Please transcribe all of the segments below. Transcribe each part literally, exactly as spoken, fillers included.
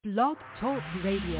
Blog Talk Radio.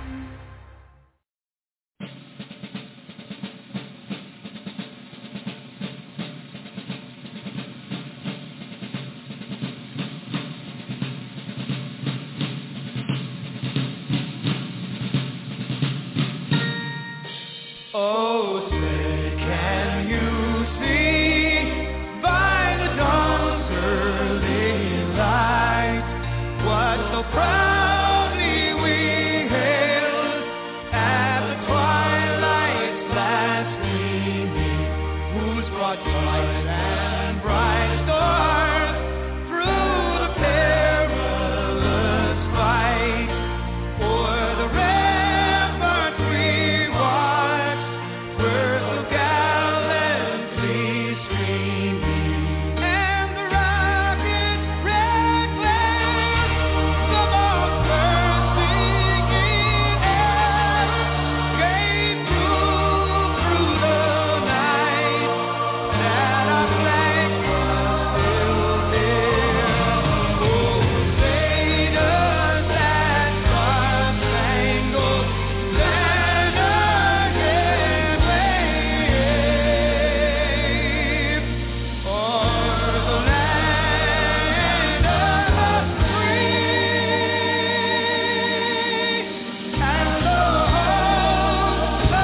Oh, say, can you see by the dawn's early light what so proudly we hailed at the twilight's last gleaming, whose broad light and bright stars through the perilous fight o'er the rampart we watched were so gallantly streaming, and the rocket's red glare, the bomb bursting in air, gave proof through the night that our flag was still there. Oh, say does that star-spangled banner yet wave o'er the land of the free and the home of the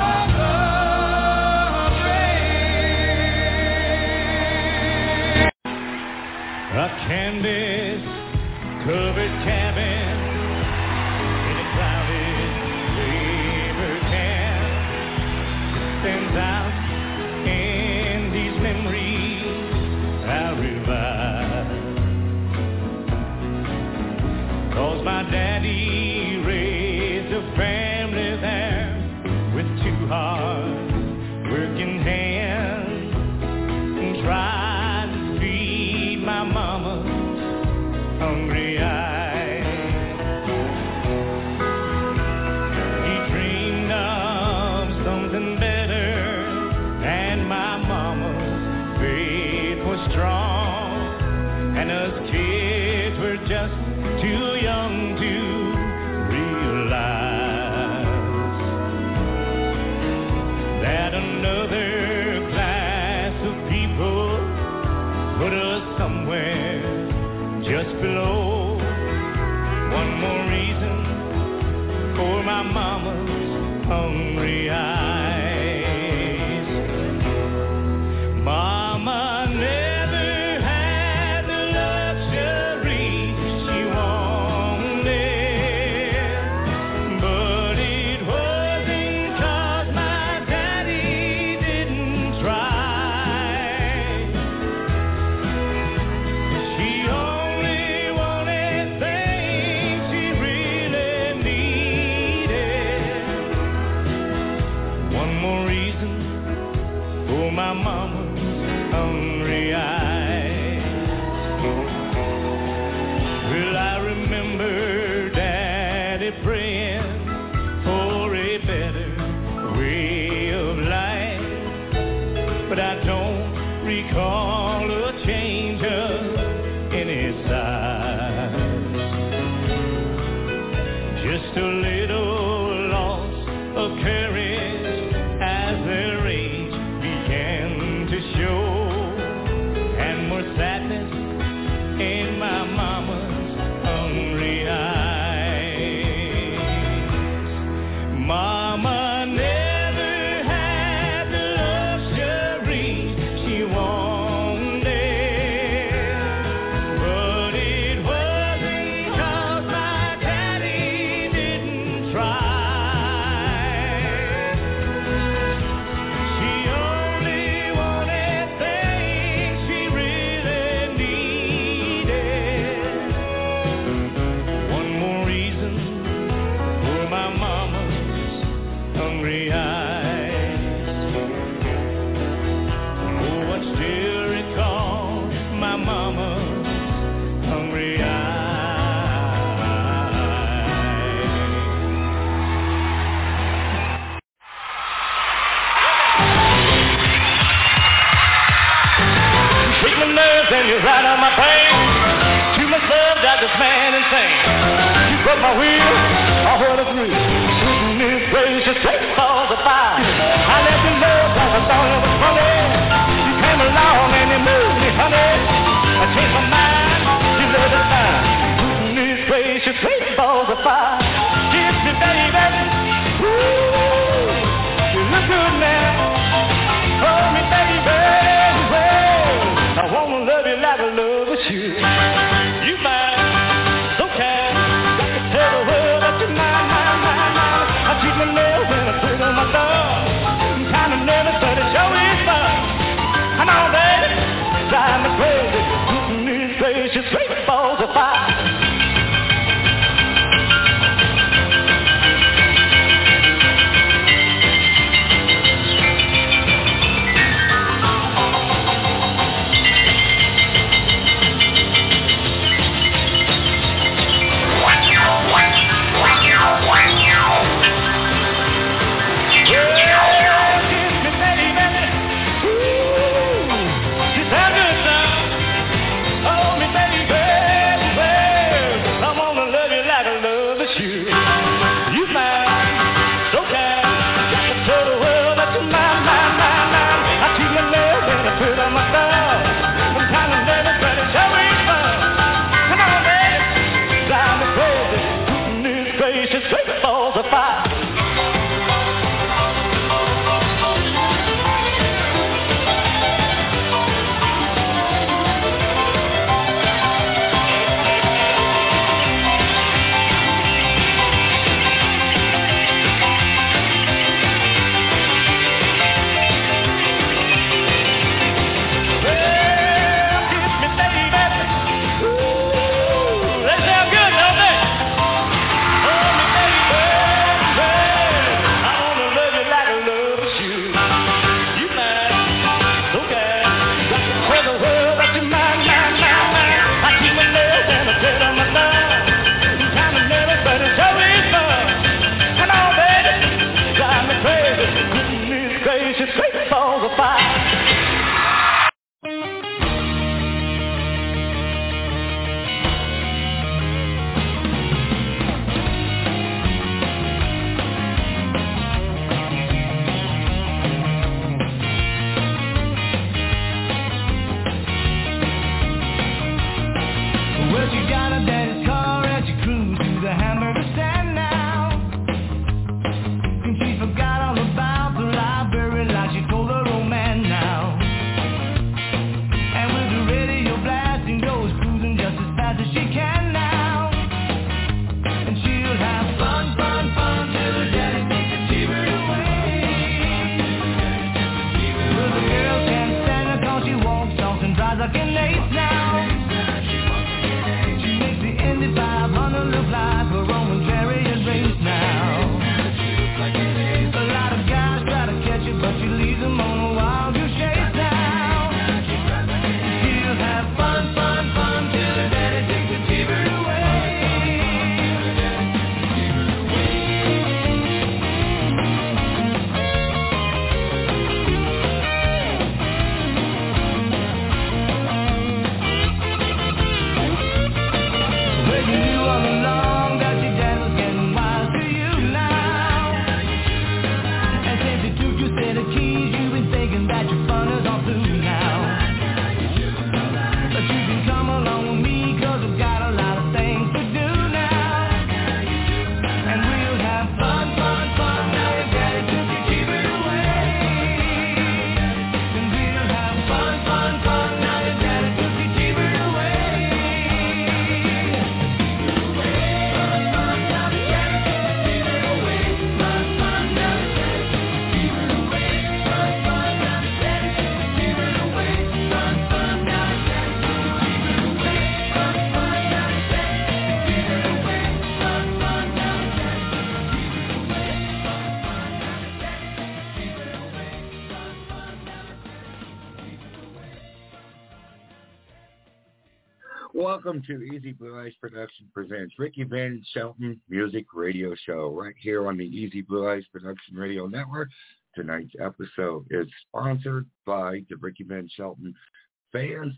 brave? A canvas-covered cabin in a crowded labor camp stands out in these memories I revive. 'Cause my daddy raised a family there with two hard working hands and tried to feed my mama's hungry eyes. He dreamed of something better, and my mama's faith was strong, and us kids were just too young to realize that another class of people put us somewhere just below. One more reason for my mama's hungry eyes. Mama never had the luxury she wanted, but it wasn't 'cause my daddy didn't try. She only wanted things she really needed. One more reason for my mama's hungry eyes. Well, I remember Daddy praying for a better way of life, but I don't recall a change of any size. Just a little loss of courage as their age began to show, and more sadness in my mama's hungry eyes. Mama never had the luxury she wanted, but it wasn't 'cause my daddy didn't try. She only wanted things she really needed. One more reason for my mama's hungry eyes. Oh, I still recall my mama's hungry eyes. Shake my nerves and you ride on my pain. Too much love got this man insane. You broke my wheel, gracious, sweet balls of fire. I left you love like I thought it was funny. You came along and you moved me, honey. I changed my mind, you let it fine. Goodness gracious, sweet balls of fire. Kiss me, baby. Ooh, you look good now. Hold me, baby. Well, I wanna love you like I love a shoe. You mine, so kind. Got to tell the world that you're mine, mine, mine, mine. I treat my nails and I put on my thumb. I'm kinda nervous, but it sure is fun. Come on, baby, drive me crazy. Goodness gracious, sweet balls of fire. Welcome to Easy Blue Eyes Production presents Ricky Van Shelton Music Radio Show right here on the Easy Blue Eyes Production Radio Network. Tonight's episode is sponsored by the Ricky Van Shelton fans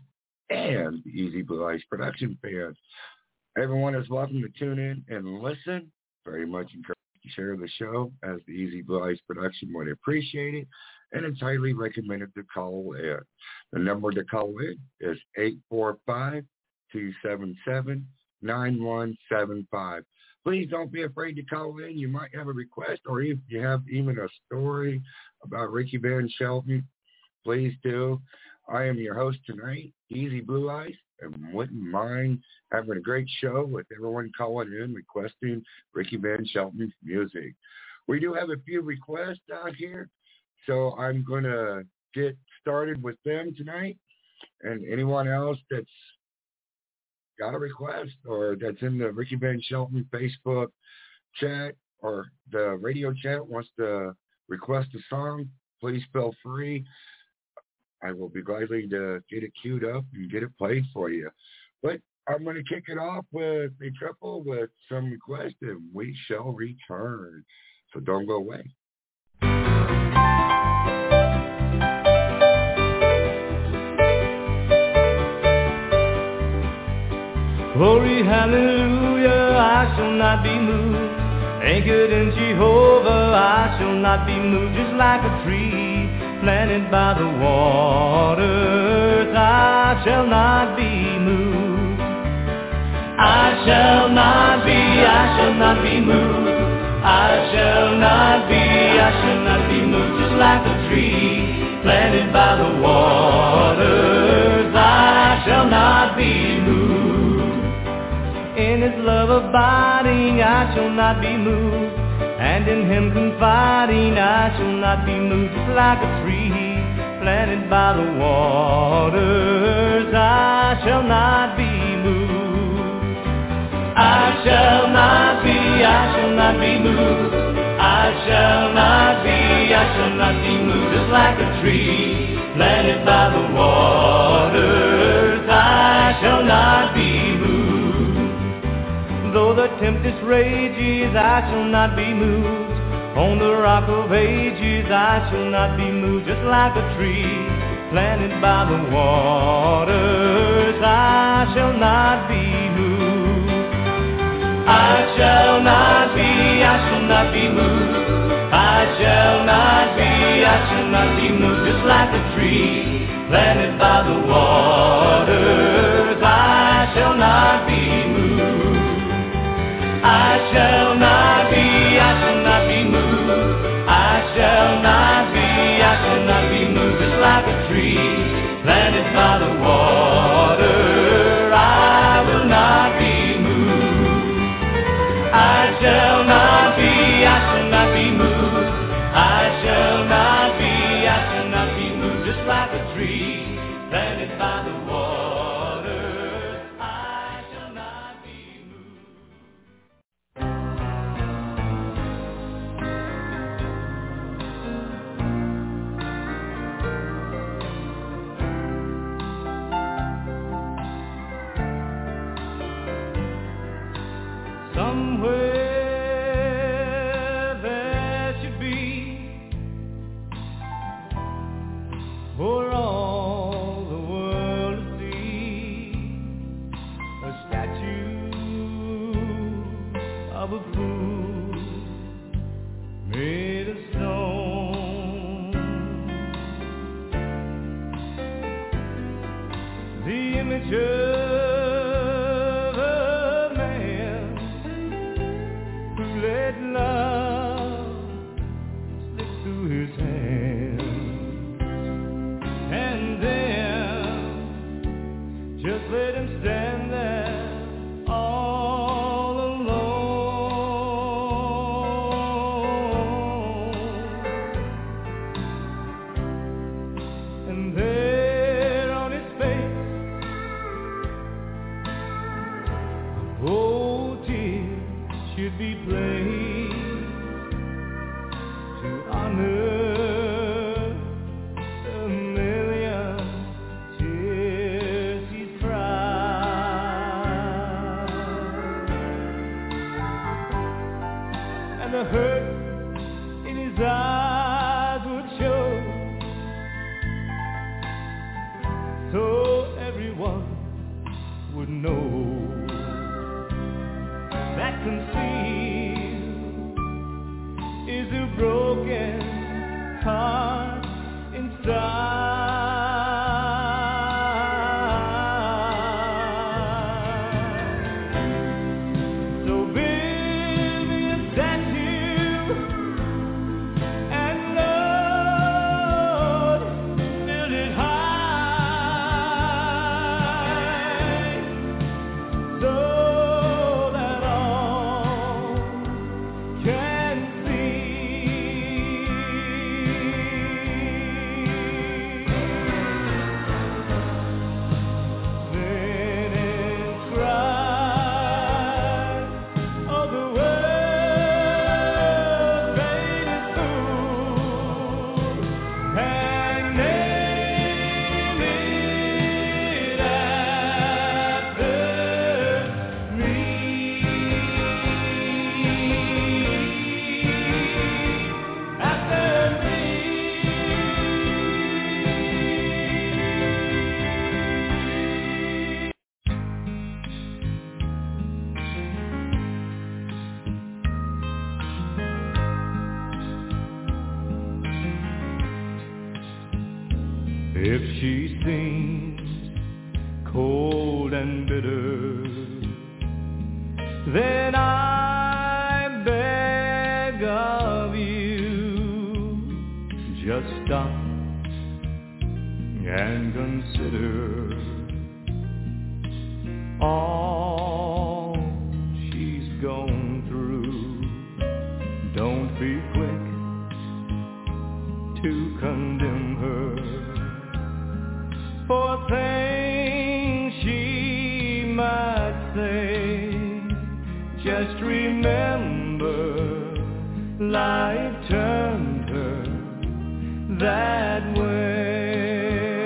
and the Easy Blue Eyes Production fans. Everyone is welcome to tune in and listen. Very much encouraged share the show as the Easy Blue Eyes production would appreciate it, and it's highly recommended to call in. The number to call in is eight four five, two seven seven, nine one seven five. Please don't be afraid to call in. You might have a request, or if you have even a story about Ricky Van Shelton, please do. I am your host tonight, Easy Blue Eyes, and wouldn't mind having a great show with everyone calling in requesting Ricky Van Shelton's music. We do have a few requests out here, so I'm going to get started with them tonight. And anyone else that's got a request or that's in the Ricky Van Shelton Facebook chat or the radio chat wants to request a song, please feel free. I will be gladly to get it queued up and get it played for you. But I'm going to kick it off with a triple with some requests, and we shall return. So don't go away. Glory, hallelujah, I shall not be moved. Anchored in Jehovah, I shall not be moved. Just like a tree planted by the waters, I shall not be moved. I shall not be, I shall not be moved. I shall not be, I shall not be moved. Just like a tree planted by the waters, I shall not be moved. In his love abiding, I shall not be moved. And in him confiding, I shall not be moved. Just like a tree planted by the waters, I shall not be moved. I shall not be, I shall not be moved. I shall not be, I shall not be moved. Just like a tree planted by the waters, I shall not be moved. Though the tempest rages, I shall not be moved. On the rock of ages, I shall not be moved. Just like a tree planted by the waters, I shall not be moved. I shall not be, I shall not be moved. I shall not be, I shall not be moved. Just like a tree planted by the waters, I shall not be moved. I shall not be, I shall not be moved. I shall not be, I shall not be moved. Just like a tree planted by the water, I will not be moved. I shall not be, I shall not be moved. I shall not be, I shall not be moved. Just like a tree planted by the water, I shall not be moved. Somewhere there should be, for all the world to see, a statue of a fool made of stone. The image of love slipped through his hands, and then just let him stand there all alone. And there on his face, oh dear, should be played to honor the million tears he's cried, and the hurt in his eyes would show, so everyone would know that concealed If she seems cold and bitter, then I beg of you, just stop and consider all she's gone through. Don't be quick to condemn her for things she might say. Just remember, life turned her that way.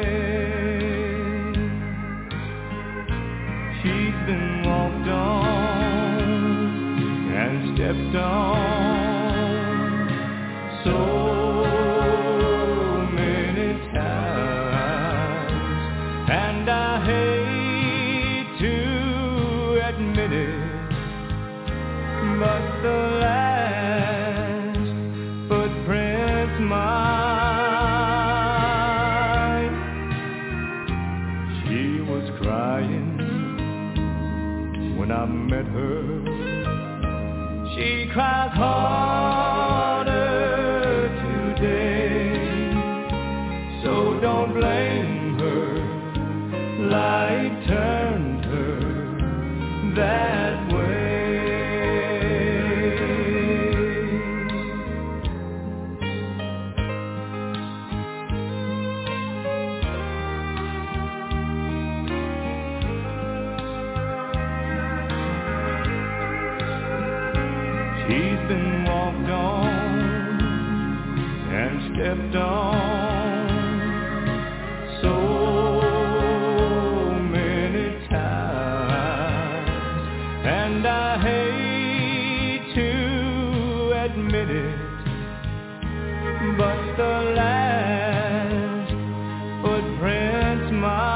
She's been walked on and stepped on so many times, and I hate to admit it, but the last footprints mine. She was crying when I met her. She cries harder today, so don't blame her. Life turned her that way. She's been walked on and stepped on so many times, and I hate to admit it, but the last footprints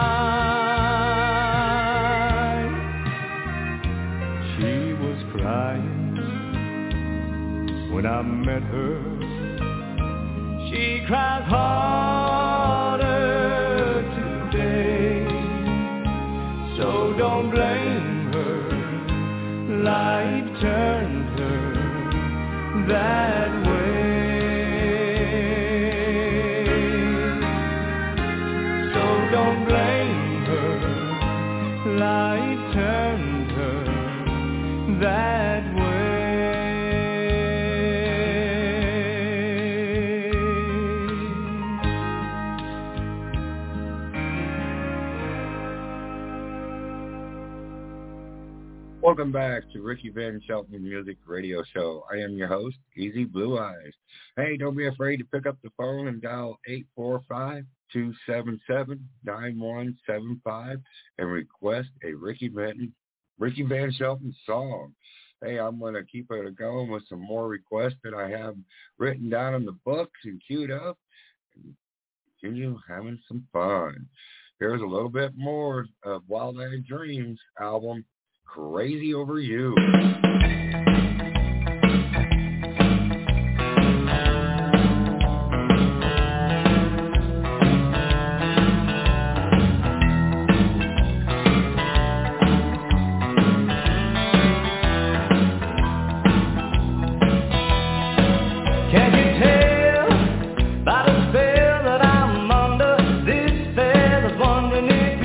mine. She was crying when I met her. She cries harder today, so don't blame her. Life turned her that way, so don't blame her. Life turned her that way. Welcome back to Ricky Van Shelton Music Radio Show. I am your host, Easy Blue Eyes. Hey, don't be afraid to pick up the phone and dial eight four five, two seven seven, nine one seven five and request a Ricky Van, Ricky Van Shelton song. Hey, I'm going to keep it going with some more requests that I have written down in the books and queued up, and continue having some fun. Here's a little bit more of Wild Eyed Dreams album, Crazy Over You.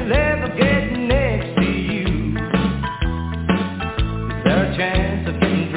Chance of getting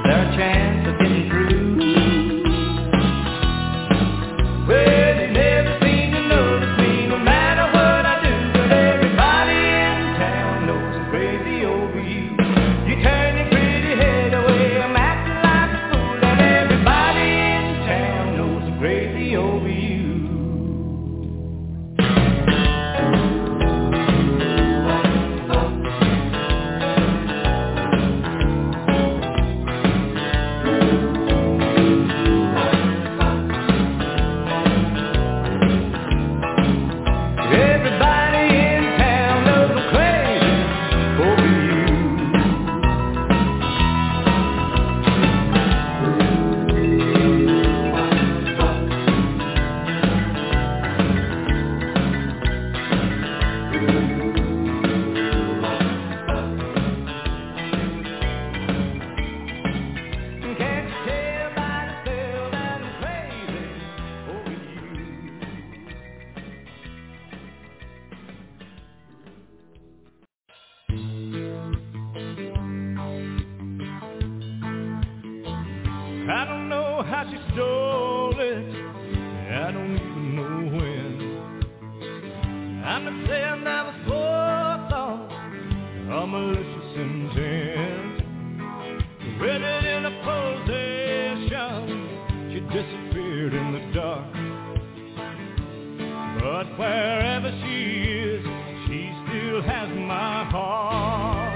there a chance of getting through? Well, you never seem to notice me no matter what I do, but everybody in town knows I'm crazy over you. You turn your pretty head away, I'm acting like a fool, and everybody in town knows I'm crazy over you. I don't know how she stole it, I don't even know when. I'm not saying I was forethought or malicious intent. Read it in a possession, she disappeared in the dark. But wherever she is, she still has my heart.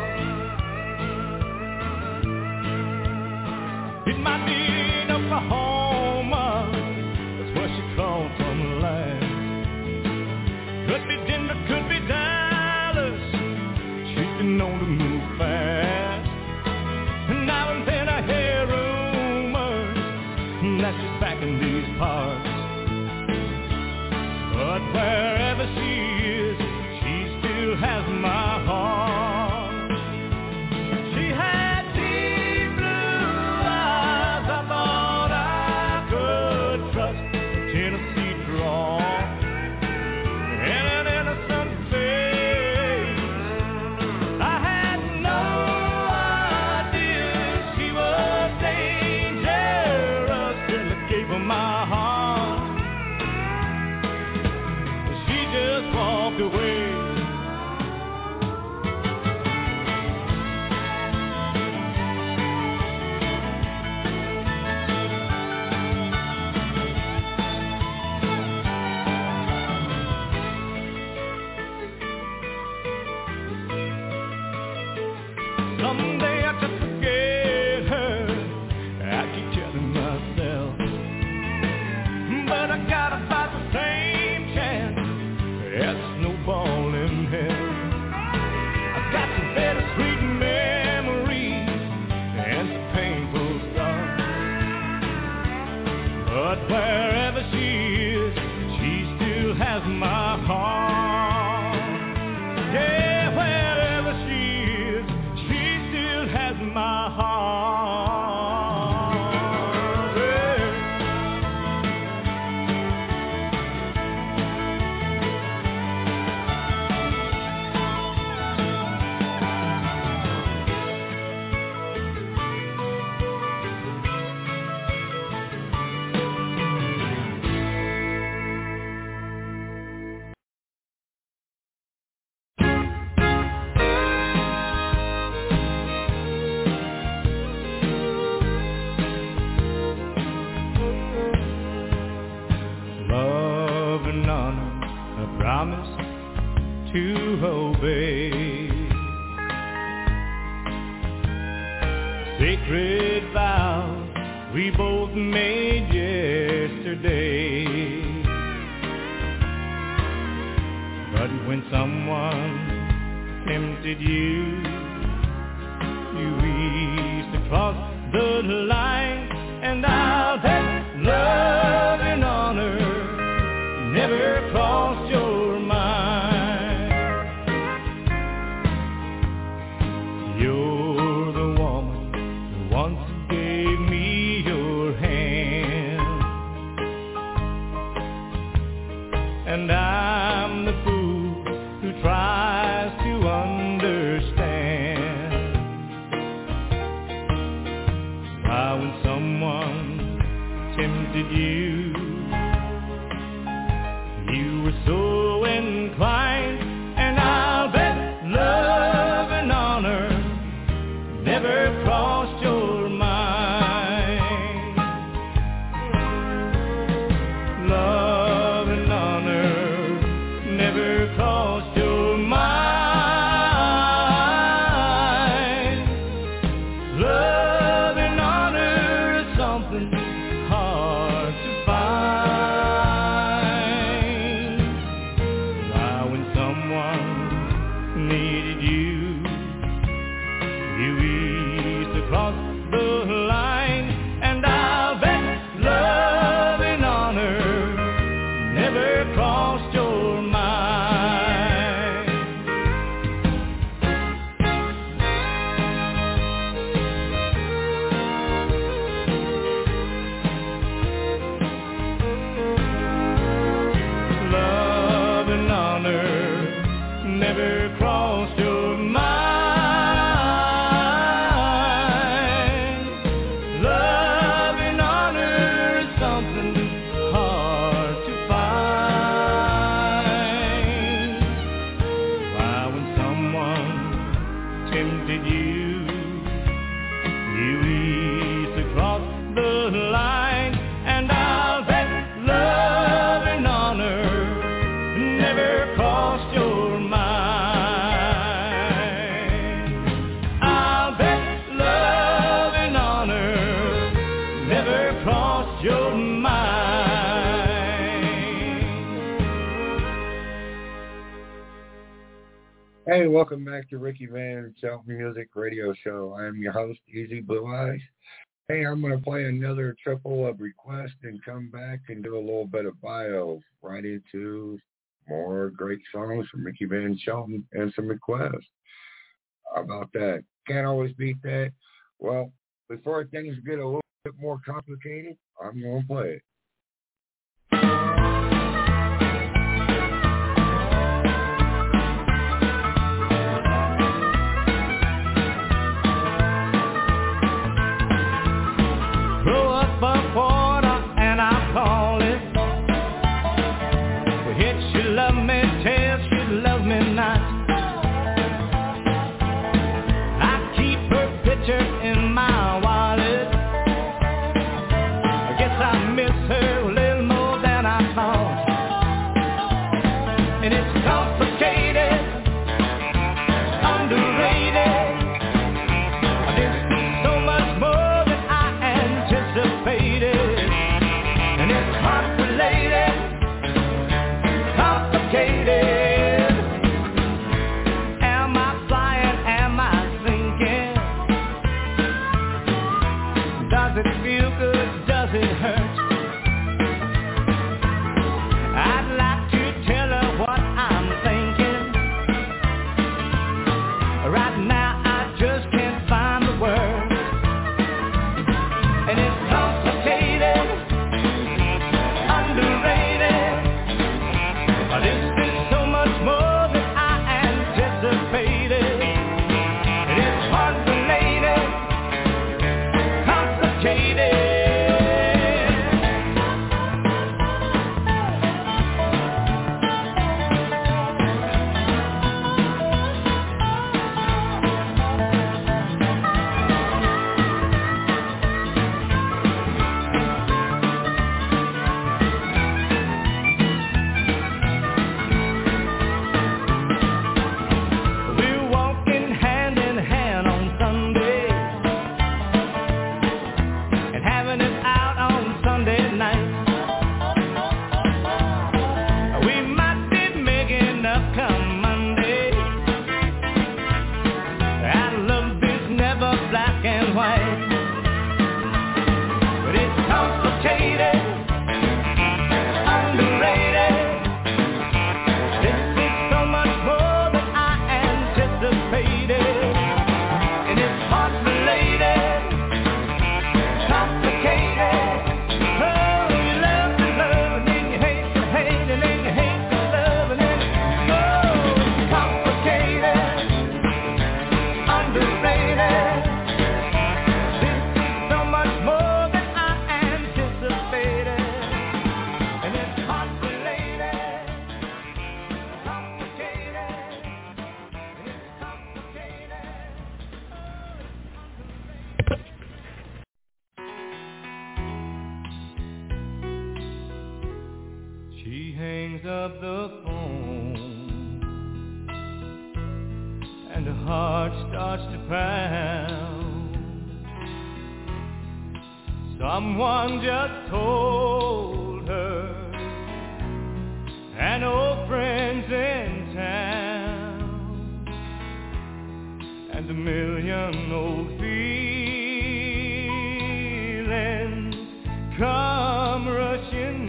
It might be in Oklahoma, that's where she called from last. Could be Denver, could be Dallas, she's been known to move fast. And now and then I hear rumors that she's back in these parts. But wherever she is, she still has my heart. She had deep blue eyes, I thought I could trust, a Tennessee drawl, and an innocent face. I had no idea she was dangerous till I gave her my heart. She just walked away. Someday I could forget her, I keep telling myself. But I got about the same chance as a snowball in hell. I've got some bittersweet memories and some painful scars. But wherever she is, she still has my heart. Yeah, wherever she is, she still has my heart. Yeah. Love and honor, a promise to obey. Sacred vows we both made yesterday. But when someone tempted you, you eased across the line, and I'll bet love and honor never crossed your mind. You're the woman who once gave me your hand, and I'm the fool who tries to understand. when someone tempted you, you were so inclined, and I'll bet love and honor never crossed your mind. Love and honor never crossed your mind. Love and honor is something hard to find. Why, when someone needed you, you eased across the line, and I'll bet love and honor never crossed your mind. Love and honor never crossed your mind. Love and honor is something hard to find. Why, when someone tempted you, you eased across the line, and I'll bet love and honor never crossed your mind. I'll bet love and honor never crossed your mind. Hey, welcome back to Ricky Van Shelton Music Radio Show. I'm your host, Easy Blue Eyes. Hey, I'm going to play another triple of requests and come back and do a little bit of bio right into more great songs from Ricky Van Shelton and some requests. How about that? Can't always beat that. Well, before things get a little bit more complicated, I'm going to play it. Throw up a quarter and I'll call it. Well, hit she love me, tell she love me not. I keep her picture in my wallet. I guess I miss her a little more than I thought. And it's complicated, underrated. There's so much more than I anticipated. And it's heart-related, complicated. Am I flying? Am I sinking? Does it feel good? Does it hurt? I'd like to tell her what I'm thinking. Right now I just can't find the words. And it's complicated, underrated. There's been so much more than I anticipated. And it's heart-related, complicated. We're walking hand in hand on Sunday and hangs up the phone and her heart starts to pound. Someone just told her an old friend's in town, and a million old feelings come rushing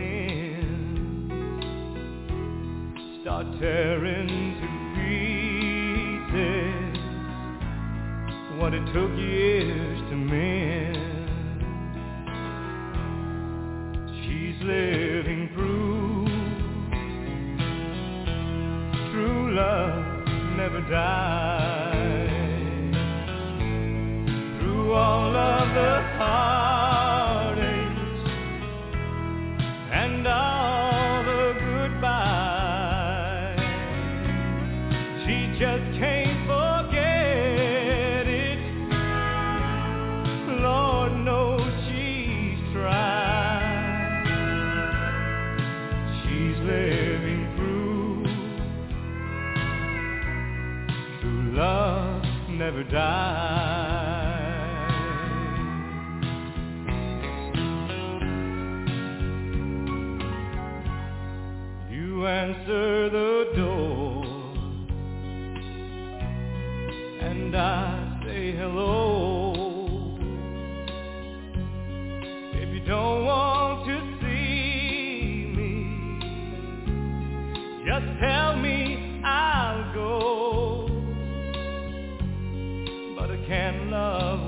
in, start tearing to pieces what it took years to mend. She's living proof true love never dies. Through all of the heartaches and all the goodbyes, she just can't forget it. Lord knows she's tried. She's living love never dies. You answer the door and I say hello. If you don't want to see me, just tell me, I'll go. Can't love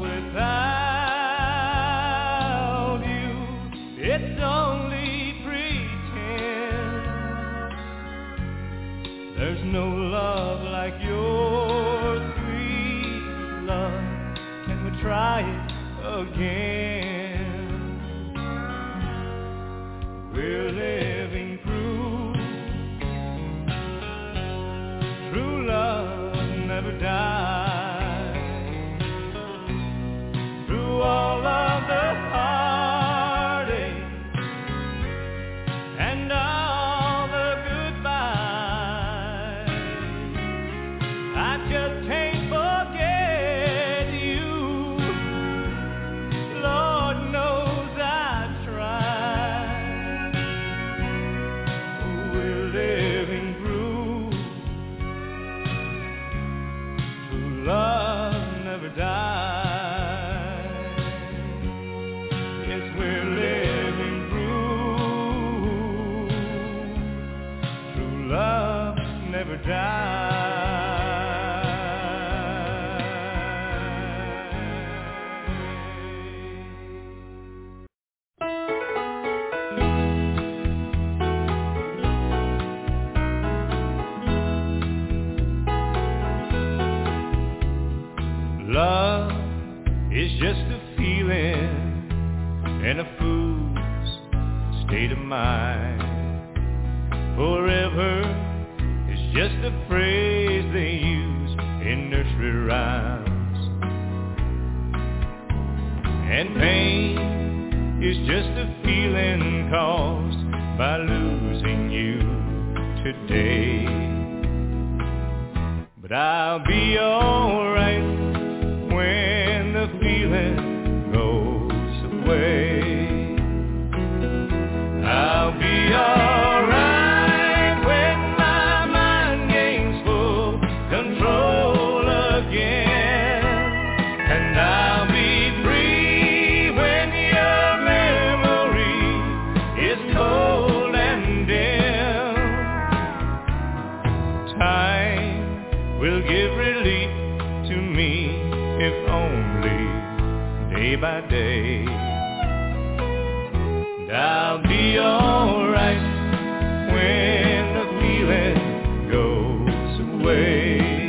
without you, it's only pretend. There's no love like your sweet love. Can we try it again? We're living proof true love never dies. All of the heartache and all the goodbyes, I just can't forget you. Lord knows I've tried. We're living proof true love never dies. Never Love is just a feeling and a fool's state of mind. Forever just a phrase they use in nursery rhymes. And pain is just a feeling caused by losing you today. But I'll be alright when the feeling goes away. I'll be alright by day. And I'll be alright when the feeling goes away.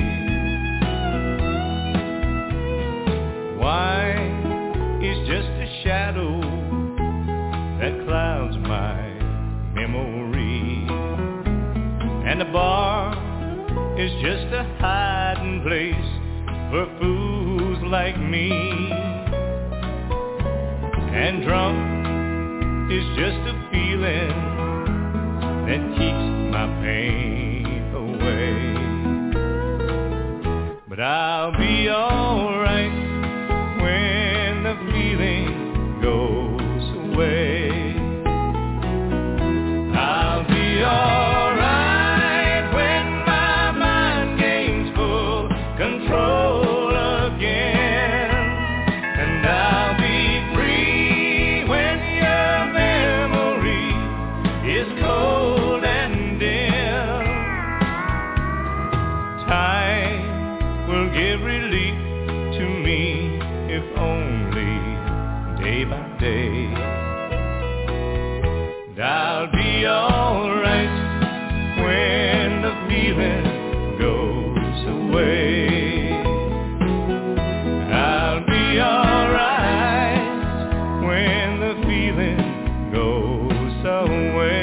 Wine is just a shadow that clouds my memory, and the bar is just a hiding place for fools like me. And drunk is just a feeling that keeps my pain away. But I'll be alright when the feeling goes away. I'll be alright when my mind gains full control again. And I'll be free when your memory is cold and dim. Time will give relief to me, if only day by day. And I'll be alright when the feeling goes away. I'll be alright when the feeling goes away.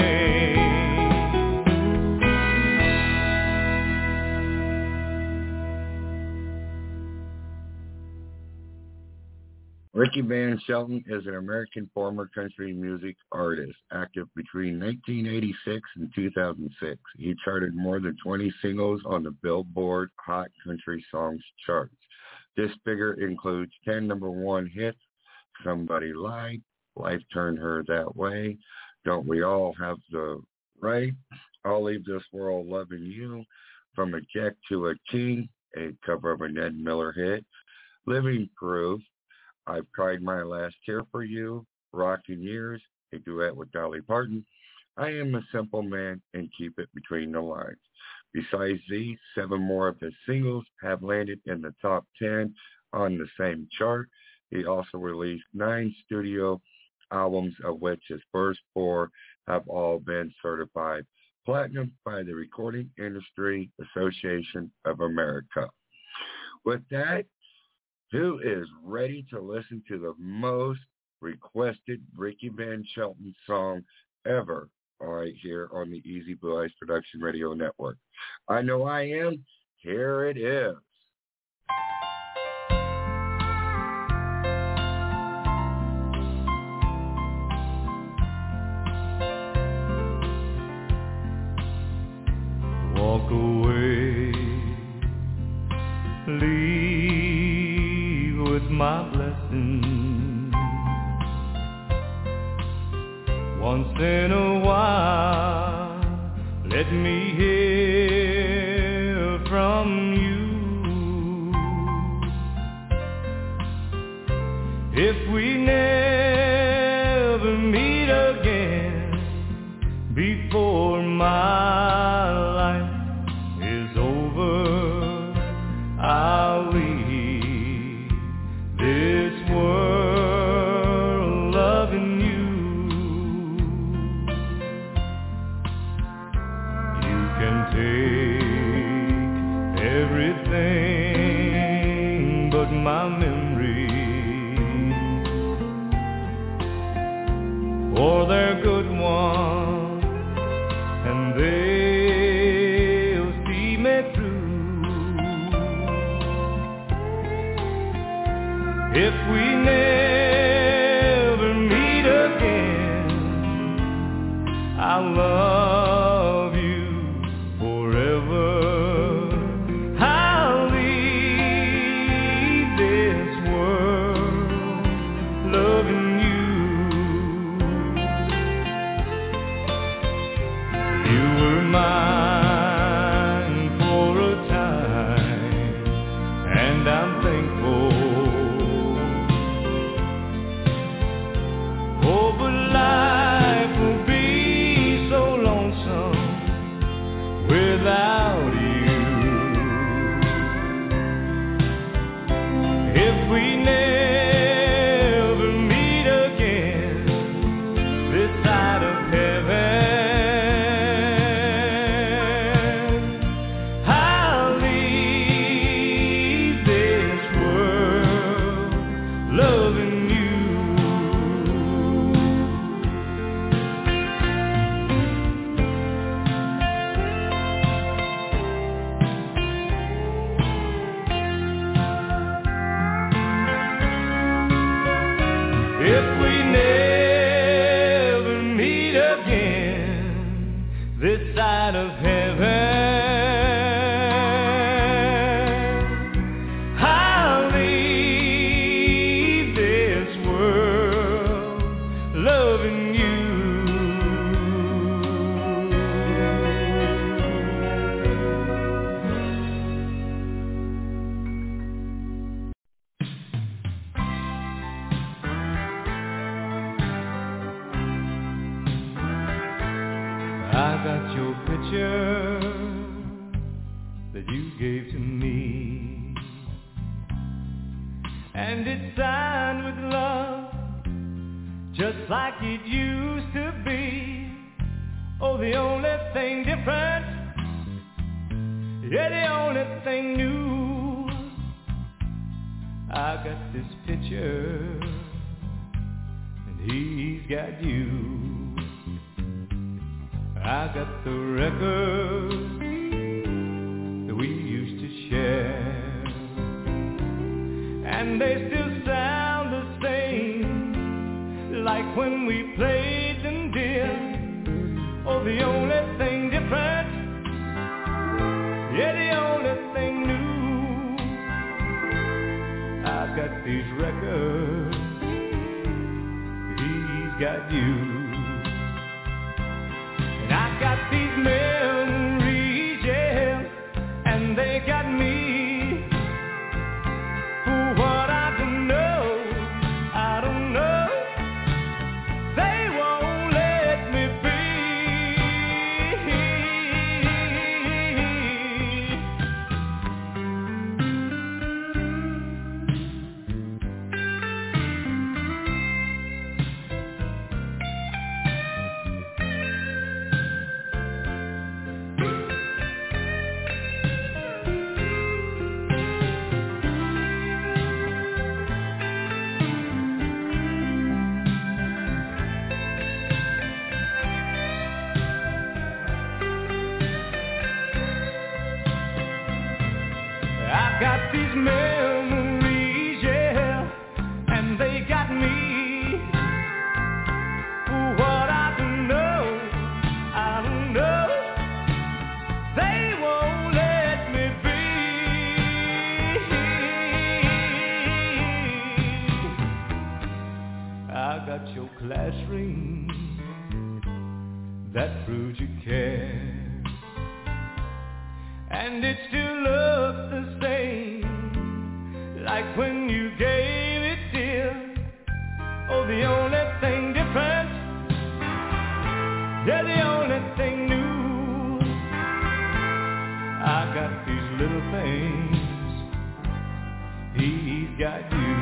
Ricky Van Shelton is an American former country music artist, active between nineteen eighty-six and two thousand six. He charted more than twenty singles on the Billboard Hot Country Songs charts. This figure includes ten number one hits: Somebody Lied, Life Turned Her That Way, Don't We All Have the Right, I'll Leave This World Loving You, From a Jack to a King, a cover of a Ned Miller hit, Living Proof, I've Cried My Last Tear for You, Rockin' Years, a duet with Dolly Parton, I Am a Simple Man, and Keep It Between the Lines. Besides these, seven more of his singles have landed in the top ten on the same chart. He also released nine studio albums, of which his first four have all been certified platinum by the Recording Industry Association of America. With that, who is ready to listen to the most requested Ricky Van Shelton song ever right here on the Easy Blue Eyes Production Radio Network? I know I am. Here it is. Walk away, leave with my blessing. Once in a while, let me hear from you. If we never meet again before my life is over, I'll leave this world loving you. You can take everything but my memory, for they're good ones and they'll see me through. If we never meet again, I'll love you forever. I'll leave this world loving you. You were mine for a time, and I'm thankful. Oh, but life will be so lonesome without you. If we never meet again this side of heaven, I'll leave this world loving you. If we never meet again loving you. I got your picture that you gave to me, and it's signed with love, just like it used to be. Oh, the only thing different, yeah, the only thing new, I got this picture, and he's got you. I got the records that we used to share, and they still sound the same, like when we played them, dear. Oh, the only thing different, yeah, the only thing new, I got these records, he's got you. I got these memories, yeah, and they got me. For what I don't know, I don't know. They won't let me be. Got these memories, yeah, and they got me. For what I don't know, I don't know. They won't let me be. I got your class ring that proves you care, and it still looks the same, like when you gave it, dear. Oh, the only thing different, yeah, the only thing new, I got these little things, he's got you.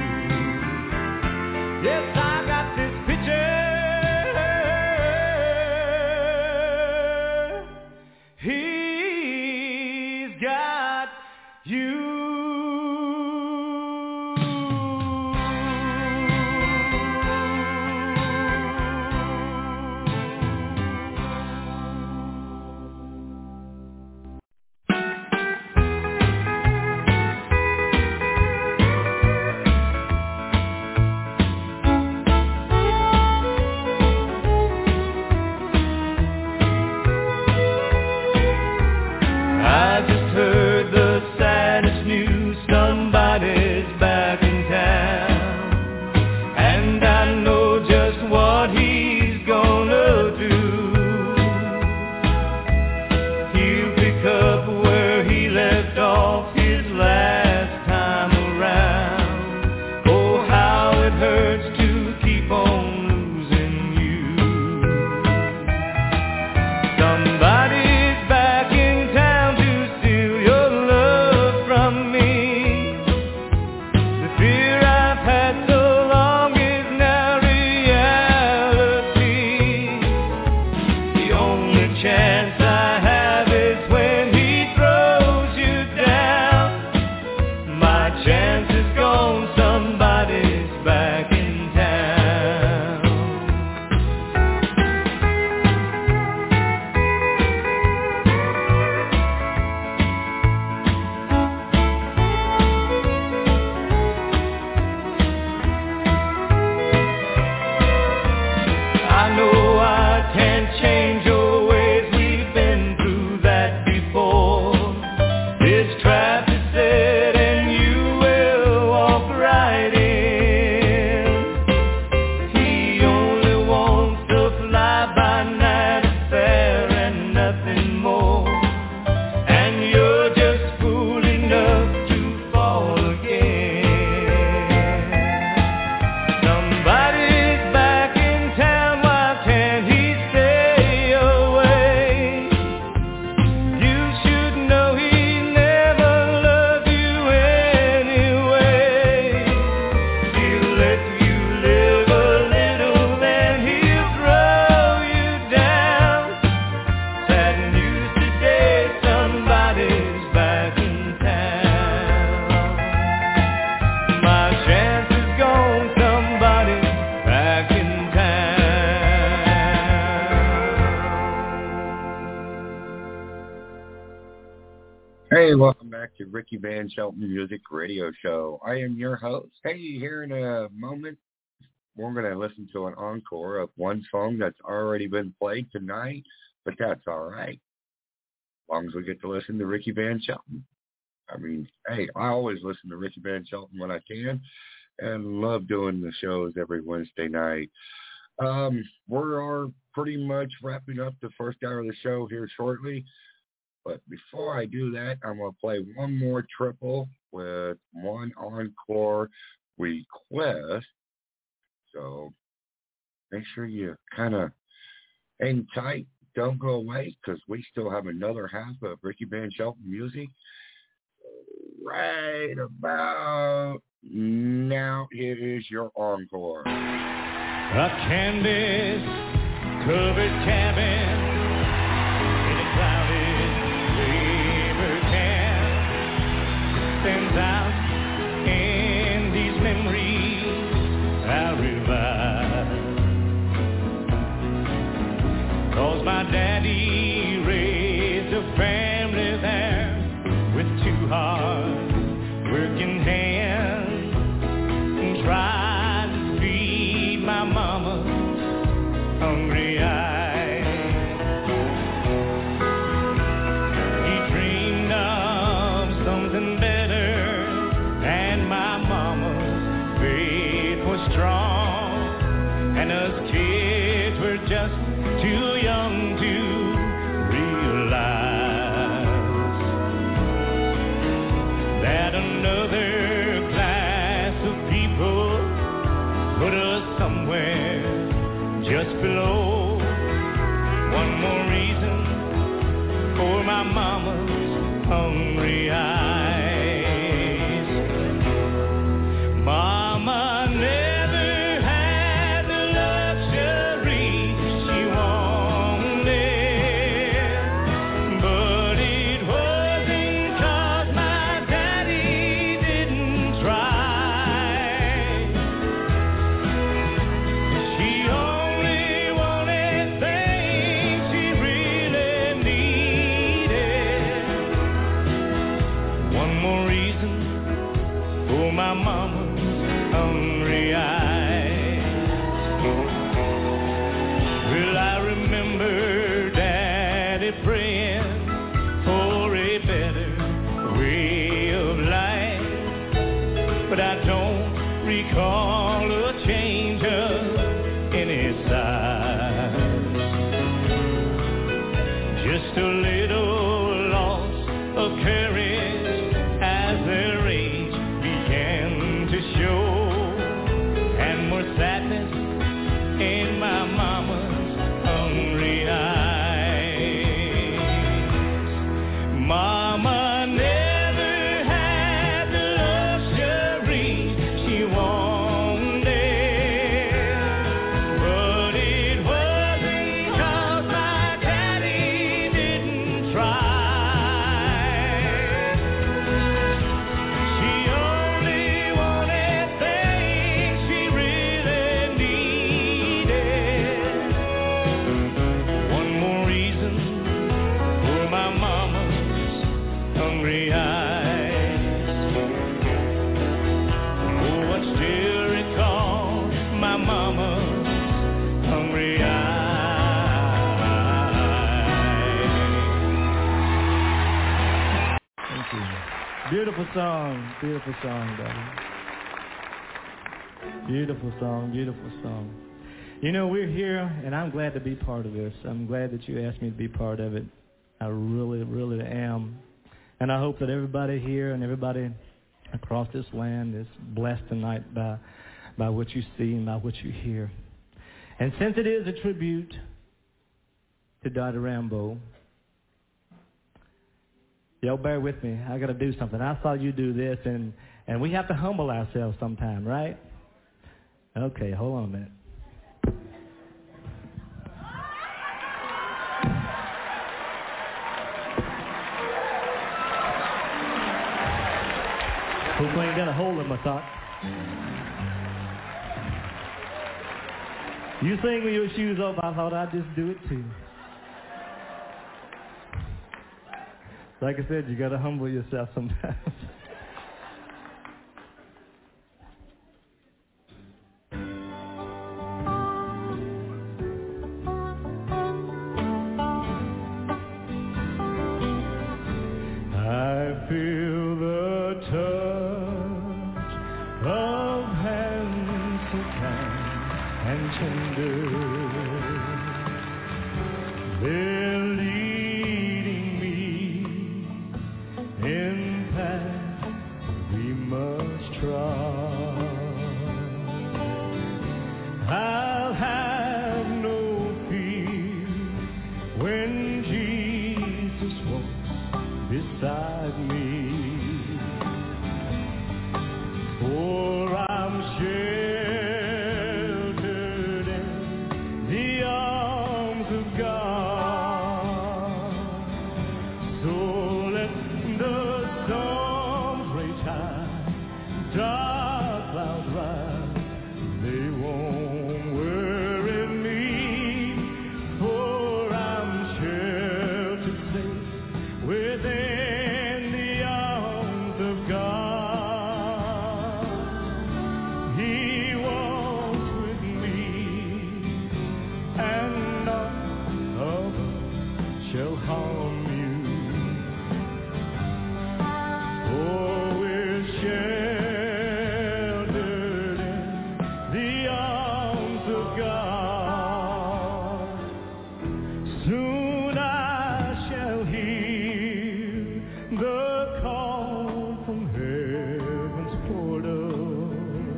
Yes, I got this picture, he's got you. Fear I've had so long is now welcome back to Ricky Van Shelton Music Radio Show. I am your host. Hey, here in a moment, we're going to listen to an encore of one song that's already been played tonight, but that's all right, as long as we get to listen to Ricky Van Shelton. I mean, hey, I always listen to Ricky Van Shelton when I can, and love doing the shows every Wednesday night. Um, we're pretty much wrapping up the first hour of the show here shortly. But before I do that, I'm going to play one more triple with one encore request. So make sure you kind of hang tight. Don't go away, because we still have another half of Ricky Van Shelton music. Right about now, it is your encore. A canvas-covered cabin in a clouded river can stands out in these memories I revive. 'Cause my daddy raised a family there with two hard working hands and tried to feed my mama's hungry eyes. He dreamed of something better, and my mama's faith was strong, and us kids were just too young to realize that another class of people put us somewhere just below. One more reason for my mama's hungry eyes. Mama never had the luxury she wanted, but it wasn't 'cause my daddy didn't try. She only wanted things she really needed. One more reason for my mama's hungry eyes. Well, I remember Daddy praying for a better way of life, but I don't recall a change of any size. Just a little loss of courage as their age began to show, and more sadness in my mama's hungry eyes. Mama never had the luxury she wanted, but it wasn't 'cause my daddy didn't try. She only wanted things she really needed. One more reason for my mama's hungry eyes. Oh, I still recall my mama's hungry eyes. Thank you. Beautiful song. Beautiful song, buddy. Beautiful song. Beautiful song. You know, we're here, and I'm glad to be part of this. I'm glad that you asked me to be part of it. I really, really am. And I hope that everybody here and everybody across this land is blessed tonight by, by what you see and by what you hear. And since it is a tribute to Dottie Rambo, y'all bear with me. I got to do something. I saw you do this, and, and we have to humble ourselves sometime, right? Okay, hold on a minute. Hopefully I ain't got a hold of my thought. You sing with your shoes off, I thought I'd just do it too. Like I said, you got to humble yourself sometimes. I feel the touch of hands so kind and tender. They're leading me in paths we must trod. I'll have no fear when Jesus walks beside me, for I'm sheltered in the arms of God. So let the storms rage high, dark clouds rise, they won't worry me, for I'm sheltered safe within the arms of God. He walks with me, and none other shall harm you. For we're sheltered in the arms of God. Soon I shall hear the call from heaven's portal.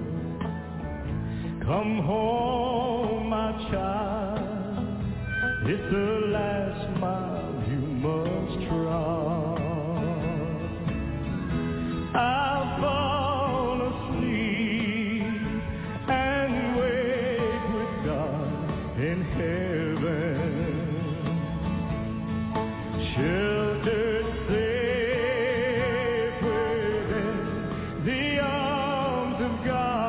Come home, my child, it's the last mile you must trod. I'll fall asleep and wake with God in heaven, sheltered safe within the arms of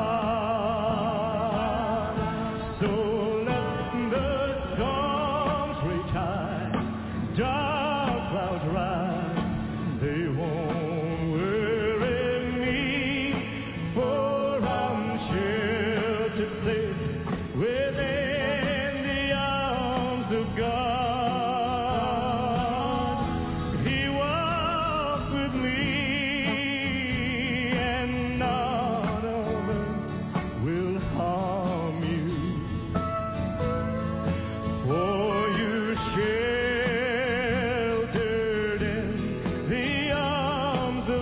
God. So let the storms rage high, dark clouds rise, they won't worry me, for I'm sheltered safe within the arms of God. He walks with me, and none other will harm you. For you're sheltered in the arms of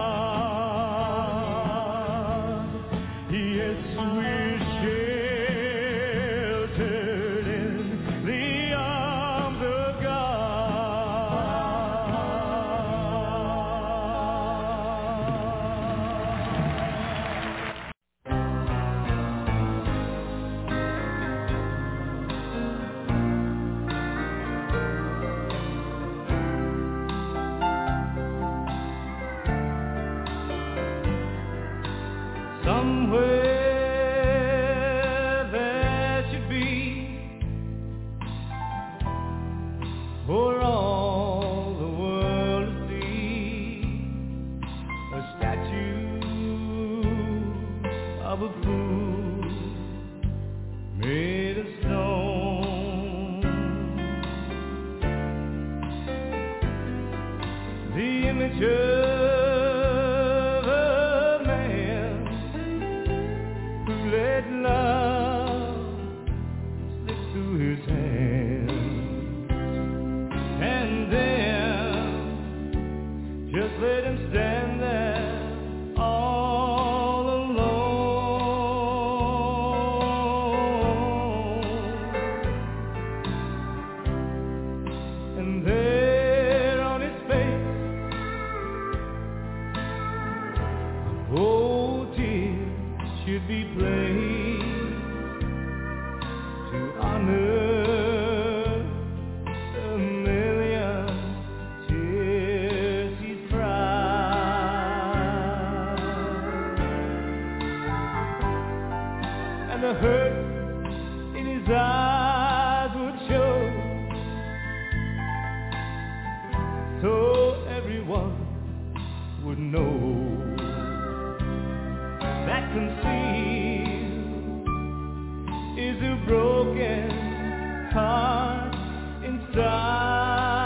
God. Yes, we're sheltered in the arms of Somewhere there should be, for all the world to see, a statue of a fool made of stone. The image of let love slip through his hands, and then just let him stand there all alone. And there on his face, oh dear, should be played to honor the million tears he's cried, and the hurt in his eyes would show, so know that concealed is a broken heart inside.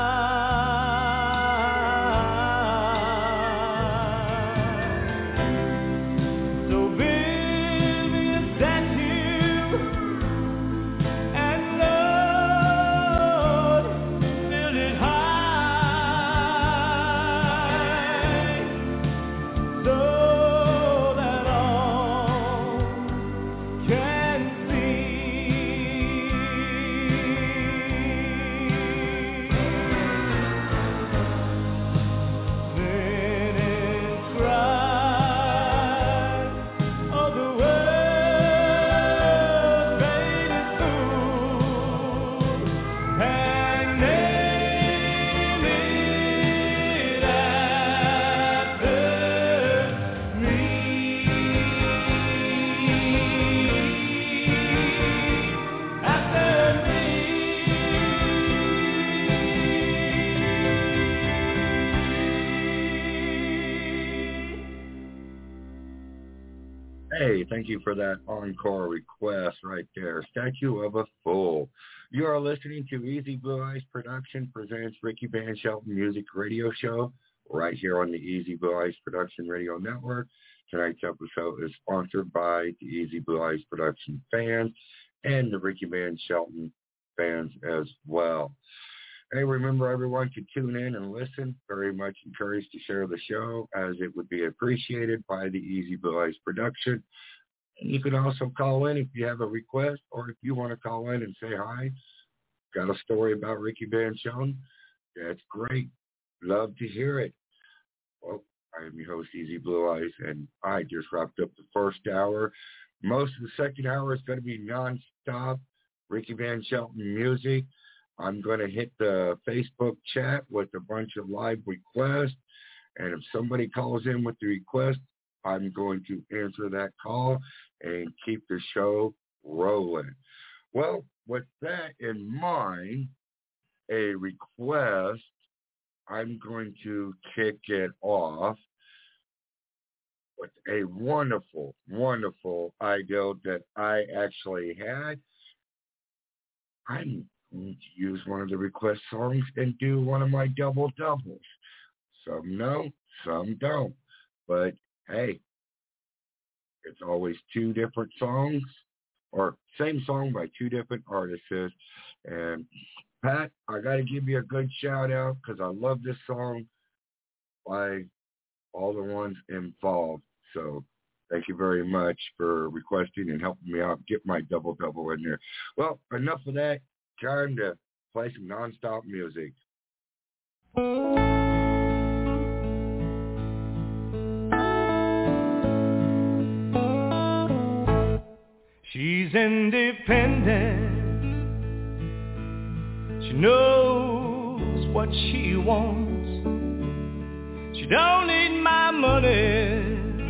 Hey, thank you for that encore request right there. Statue of a Fool. You are listening to Easy Blue Eyes Production presents Ricky Van Shelton Music Radio Show right here on the Easy Blue Eyes Production Radio Network. Tonight's episode is sponsored by the Easy Blue Eyes Production fans and the Ricky Van Shelton fans as well. Hey, remember everyone to tune in and listen. Very much encouraged to share the show as it would be appreciated by the Easy Blue Eyes Production. And you can also call in if you have a request or if you want to call in and say hi. Got a story about Ricky Van Shelton? That's great. Love to hear it. Well, I am your host, Easy Blue Eyes, and I just wrapped up the first hour. Most of the second hour is going to be nonstop Ricky Van Shelton music. I'm going to hit the Facebook chat with a bunch of live requests, and if somebody calls in with the request, I'm going to answer that call and keep the show rolling. Well, with that in mind, a request, I'm going to kick it off with a wonderful, wonderful idea that I actually had. I'm going to use one of the request songs and do one of my double doubles. Some know, some don't. But hey, it's always two different songs, or same song by two different artists. And Pat, I got to give you a good shout out because I love this song by all the ones involved. So thank you very much for requesting and helping me out get my double double in there. Well, enough of that. Time to play some nonstop music. She's independent. She knows what she wants. She don't need my money.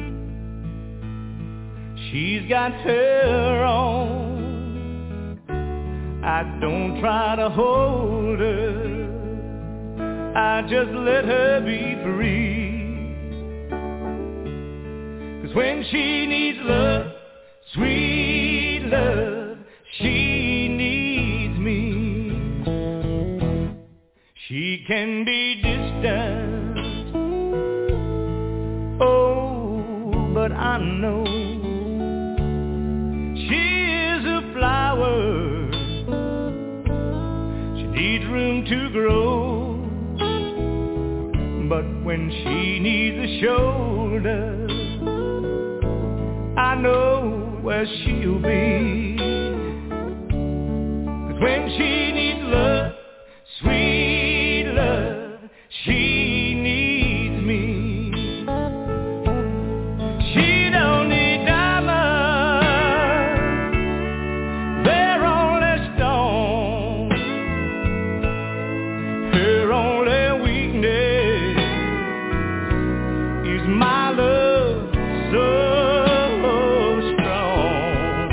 She's got her own. I don't try to hold her, I just let her be free. 'Cause when she needs love, sweet love, she needs me. She can be distant, oh, but I know she is a flower, needs room to grow. But when she needs a shoulder, I know where she'll be. 'Cause when she needs love, sweet love, she needs me. She don't need diamonds, they're only stone. Her only weakness is my love so strong.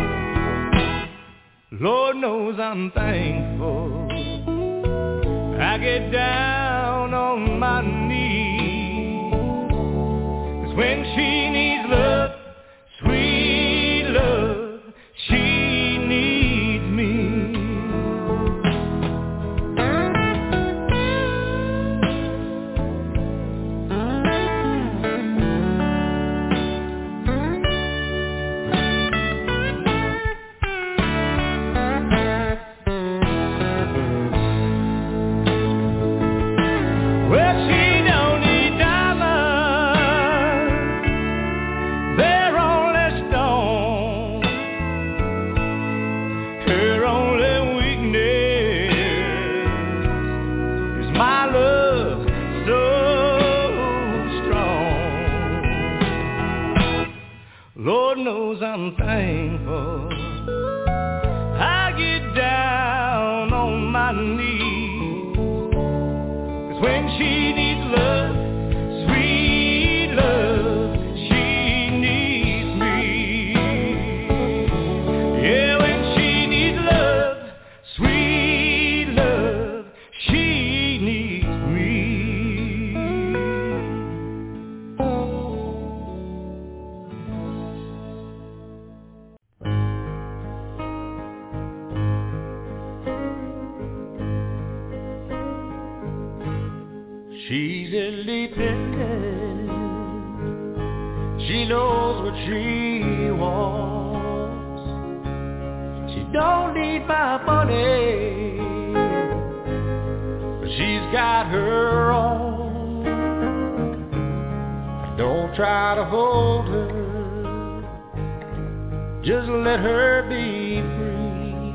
Lord knows I'm thankful. I get down on my knees when she needs love, sweet love, she needs me. Well, she don't need diamonds, they're only stone. Her only weakness is my love so strong. Lord knows I'm thankful I get down on my knees, 'cause when she needs love, sweet love, she needs me. Yeah, when she needs love, sweet love, she needs me. She's independent, she knows what she wants. She don't need my money, but she's got her own. Don't try to hold her, just let her be free.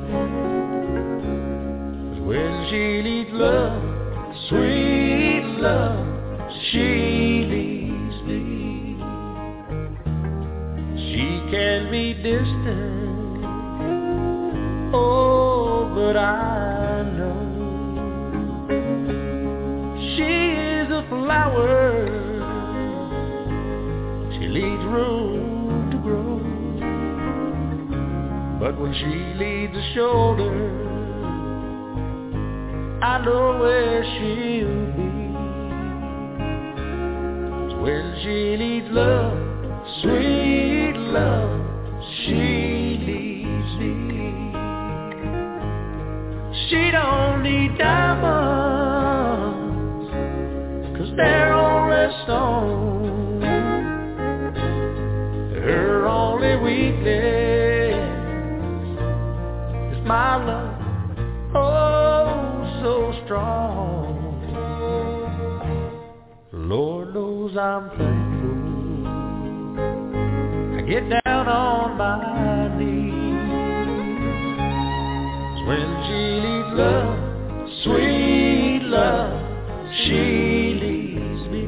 'Cause when she needs love, sweet love, she needs me. She can be distant, oh, but I know she is a flower, she leaves room to grow. But when she leaves a shoulder, I know where she'll be. When she needs love, sweet love, she needs me. She don't need diamonds, 'cause they're only stone. Her only weakness is my love, oh, so strong. Lord knows I'm thankful I get down on my knees. When she needs love, sweet love, she needs me.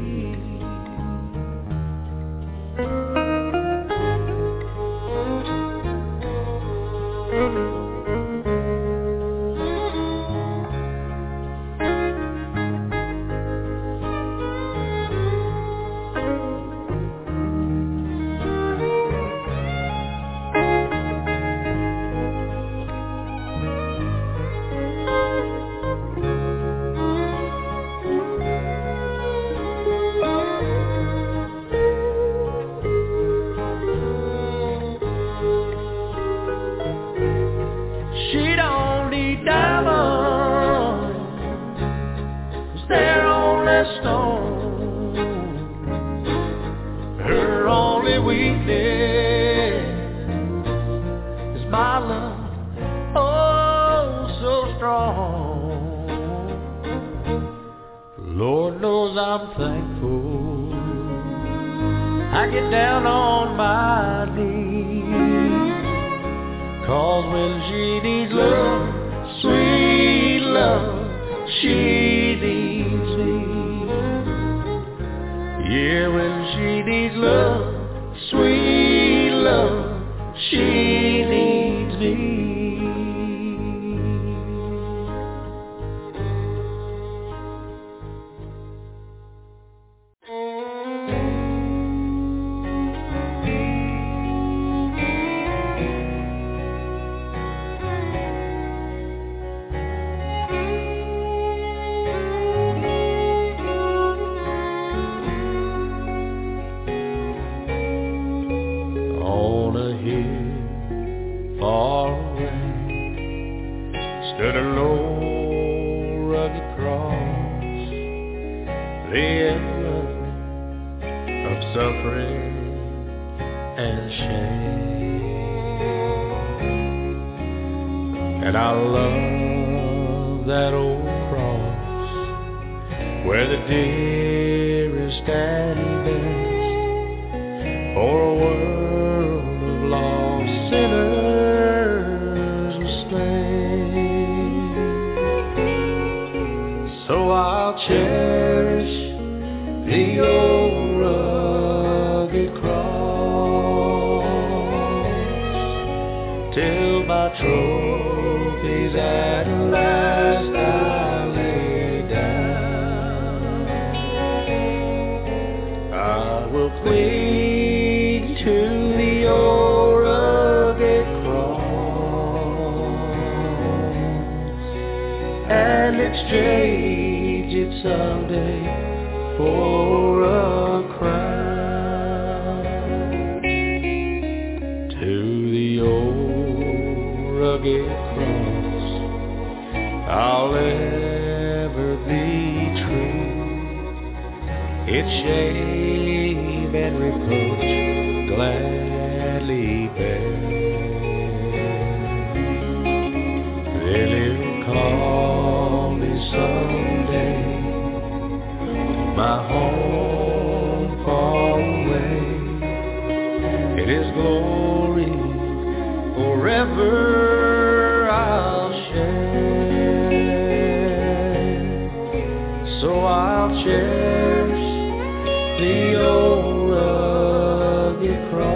She don't need diamonds, 'cause they're only stone. Her only weakness is my love, oh, so strong. Lord knows I'm thankful I get down on my knees, 'cause when she needs love, sweet love, she needs me. Yeah, when she needs love, sweet love, she needs me. stood a low rugged cross, the emblem of suffering and shame. And I love that old cross where the dearest and best for a world of lost sinners was slain. So I'll cherish the old rugged cross till my trophies at last I lay down. I will cling to the old rugged cross and exchange it someday for a crown. To the old rugged cross I'll ever be true, its shame and reproach gladly bear. Then he'll call me someday to my home far away, in his glory forever I'll share. So I'll cherish the old rugged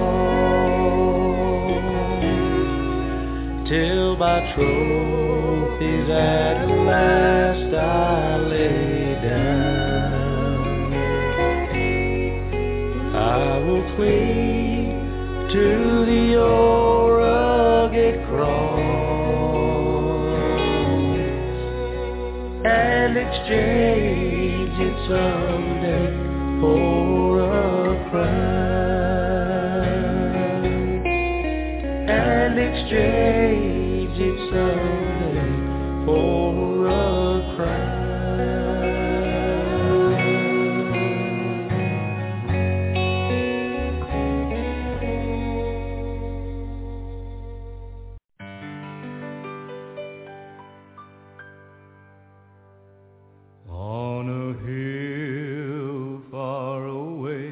cross till my trophies at last I lay down. I will cling to the old rugged cross and exchange it someday for a crown, and exchange it someday for a crown. On a hill far away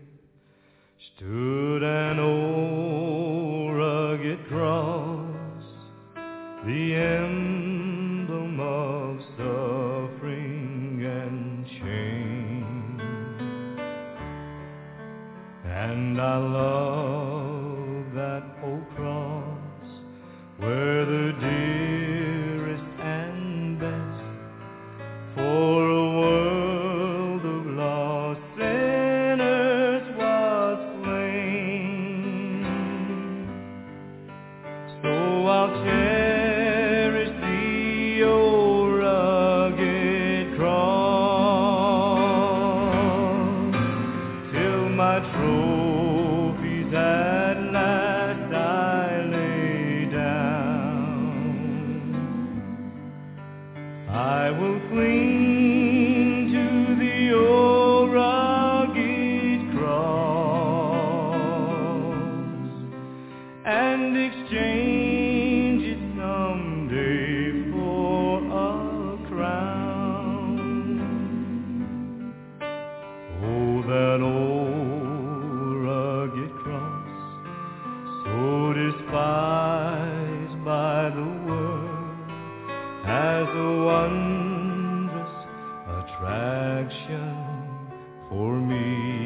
stood an old rugged cross, the emblem of suffering and shame. And I love that old cross where the dearest and best for a world of lost sinners was slain. So I'll cherish the old rugged cross till my trophies at last I lay down. I will cling to the old rugged cross and exchange it someday for a crown. Oh, that old rugged cross, so despised by the world, as a wondrous attraction for me.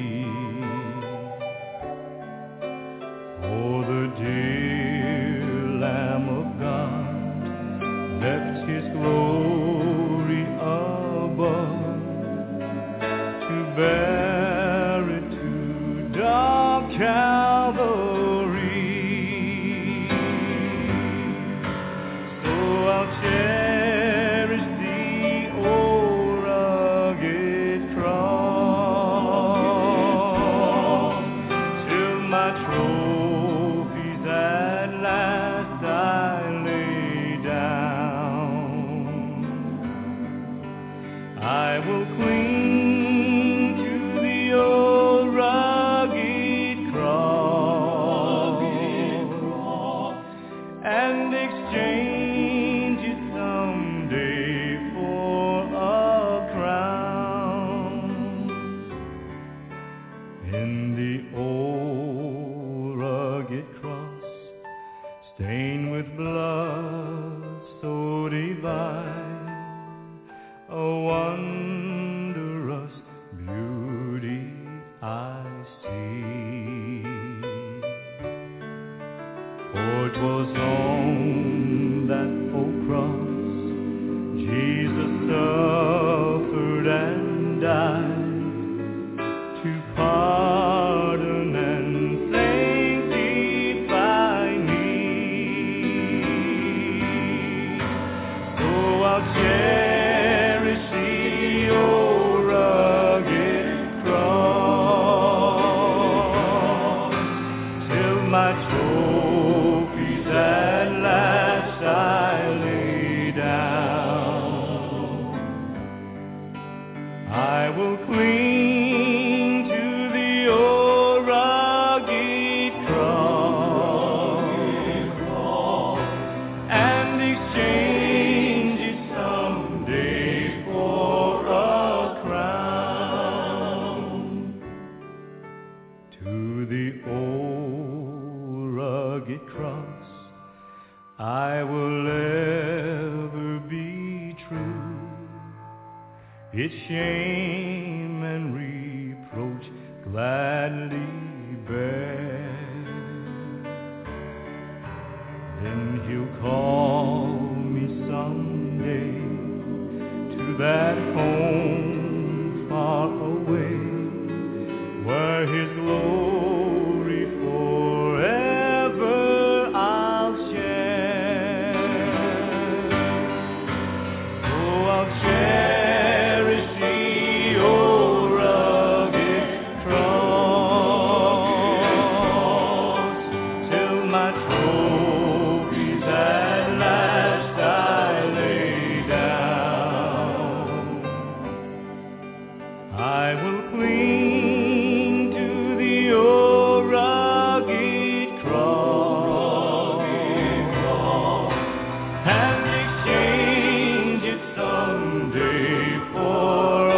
For the dear Lamb of God left his glory above to bear it to dark Calvary. So I'll cherish the old rugged cross till my trophies at last I lay down. I will ever be true. Its shame and reproach gladly bear. Then he'll call me someday to that home far away, where his glory forever I'll share. Oh, I'll cherish the old rugged cross till my trophies at last I lay down. I will cling to the old rugged cross and exchange it someday for a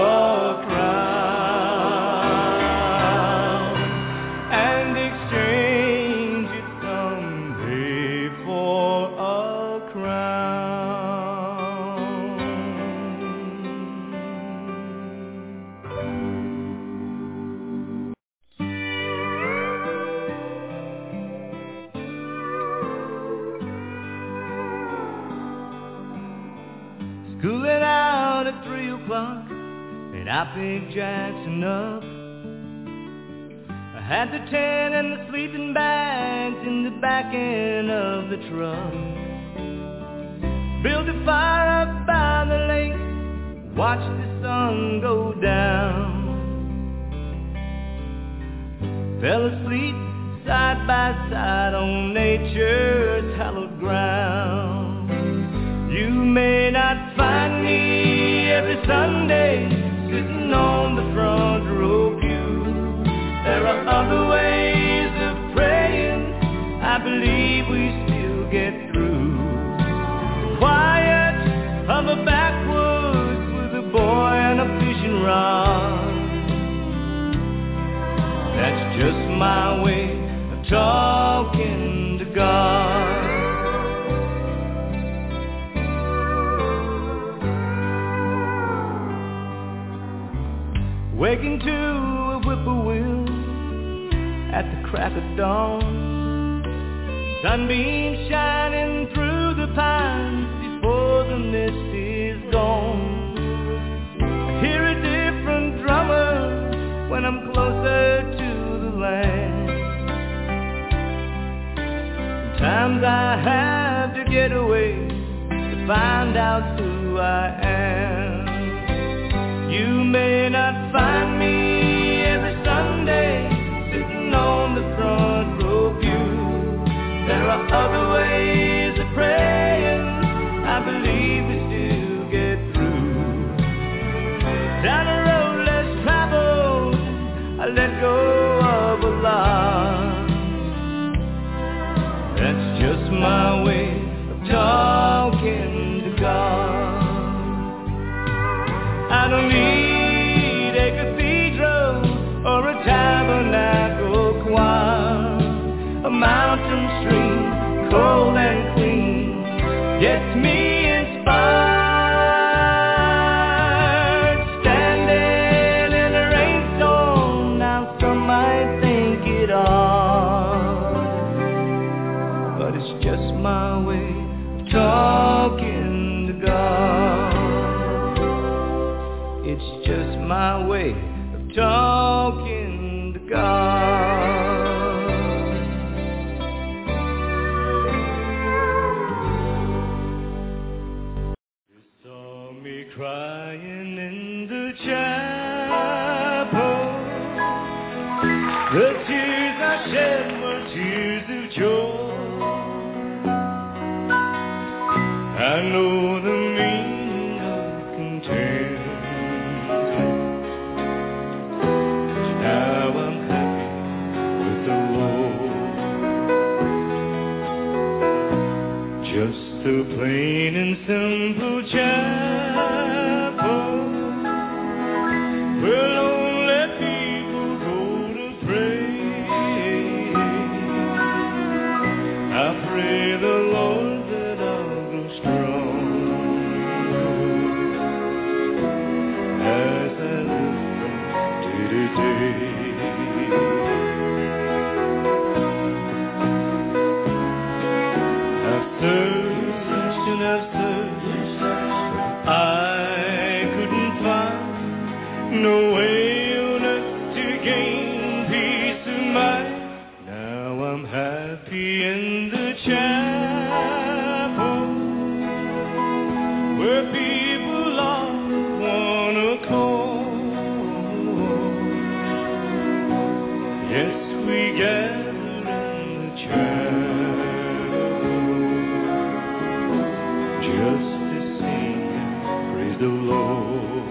crown, and exchange it someday for a crown. Schooling out at three o'clock, and I picked Jackson up. I had the tent and the sleeping bags in the back end of the truck. Built a fire up by the lake, watched the sun go down. Fell asleep side by side on nature's hallowed ground. You may not find me every Sunday sitting on the front row pew. There are other ways of praying, I believe we still get through. The quiet of a backwoods with a boy and a fishing rod. That's just my way of talking to God. Waking to a whippoorwill at the crack of dawn. Sunbeams shining through the pines before the mist is gone. I hear a different drummer when I'm closer to the land. Sometimes I have to get away to find out who I am. You may not find me every Sunday sitting on the front row pew. There are other ways of praying, I believe we still get through. Down a road less traveled, I let go of a lot. That's just my way of talking to God. I don't need a cathedral or a tabernacle choir. A mountain stream, cold and clean, gets me inspired. Standing in a rainstorm, now some might think it odd, but it's just my way of talking to God. It's just my way of talking to God. You saw me crying in the chapel. The tears I shed were tears of joy. I know the meaning of content. Now I'm happy with the Lord. Just a plain and simple chapel where lonely people go to pray. I pray the Lord that I where people are one accord. Yes, we gather in the chapel just to sing, praise the Lord.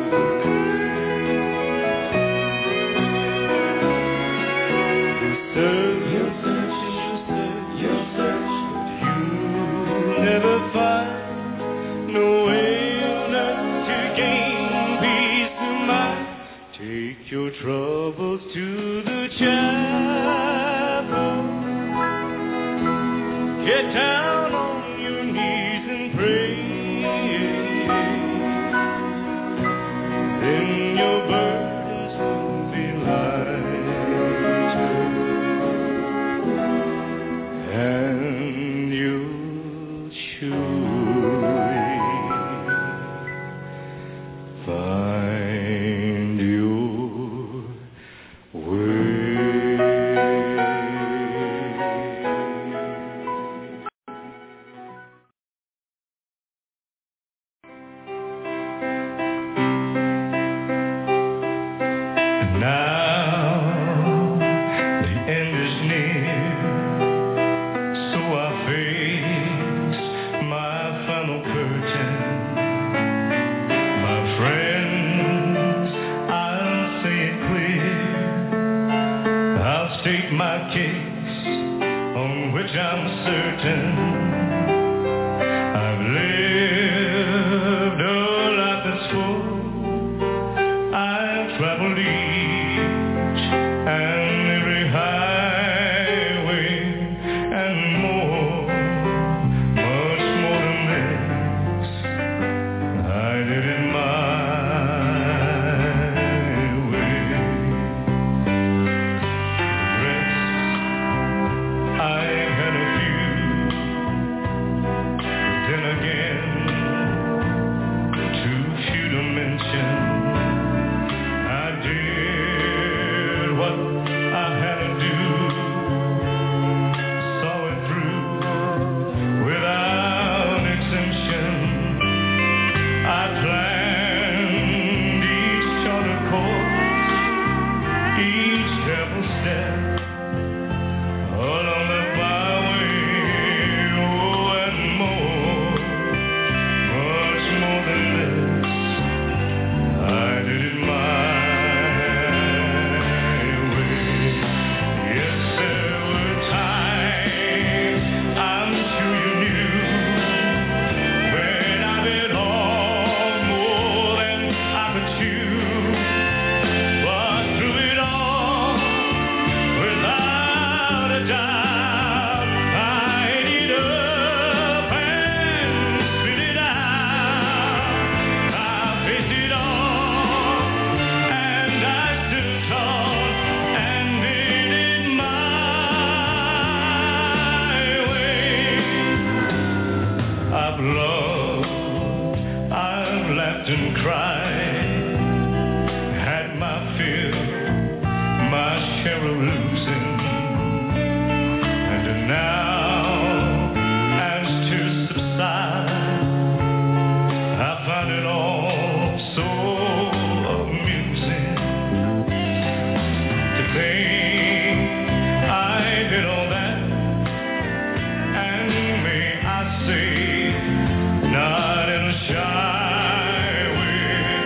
You search, you search, you search, you search, but you never find no way on earth to gain peace of mind. Take your troubles to the chapel. Get down on your knees and pray. Then your burdens will be lighter, and you'll surely find your way. Now the end is near, so I face my final curtain. My friends, I'll say it clear. I'll state my case on which I'm certain. I've lived a life that's full. I've traveled each and every highway and more, much more than this. I did it my way. Regrets, I had a few, but then again, too few to mention. I did what I had to do, saw it through without exemption. I planned each charted course, each careful step along the byway, oh, and more, much more than this. I did it my way. Yes, there were times I'm sure you knew when I belonged more than I could chew. But through it all, without a doubt, I ate it up and spit it out. I faced it all, and I stood tall and did it my way. I've loved, I've laughed and cried, had my fill, my share of losing, and now, as tears subside, I find it all so amusing to think I did all that, and may I say, not in a shy way.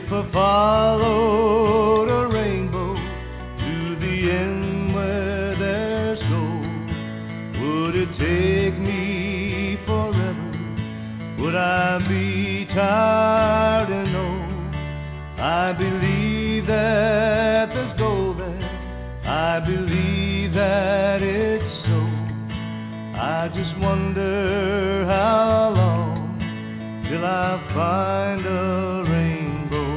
I followed a rainbow to the end where there's gold, would it take me forever? Would I be tired and old? I believe that there's gold there. I believe that it's so. I just wonder how long till I find a rainbow.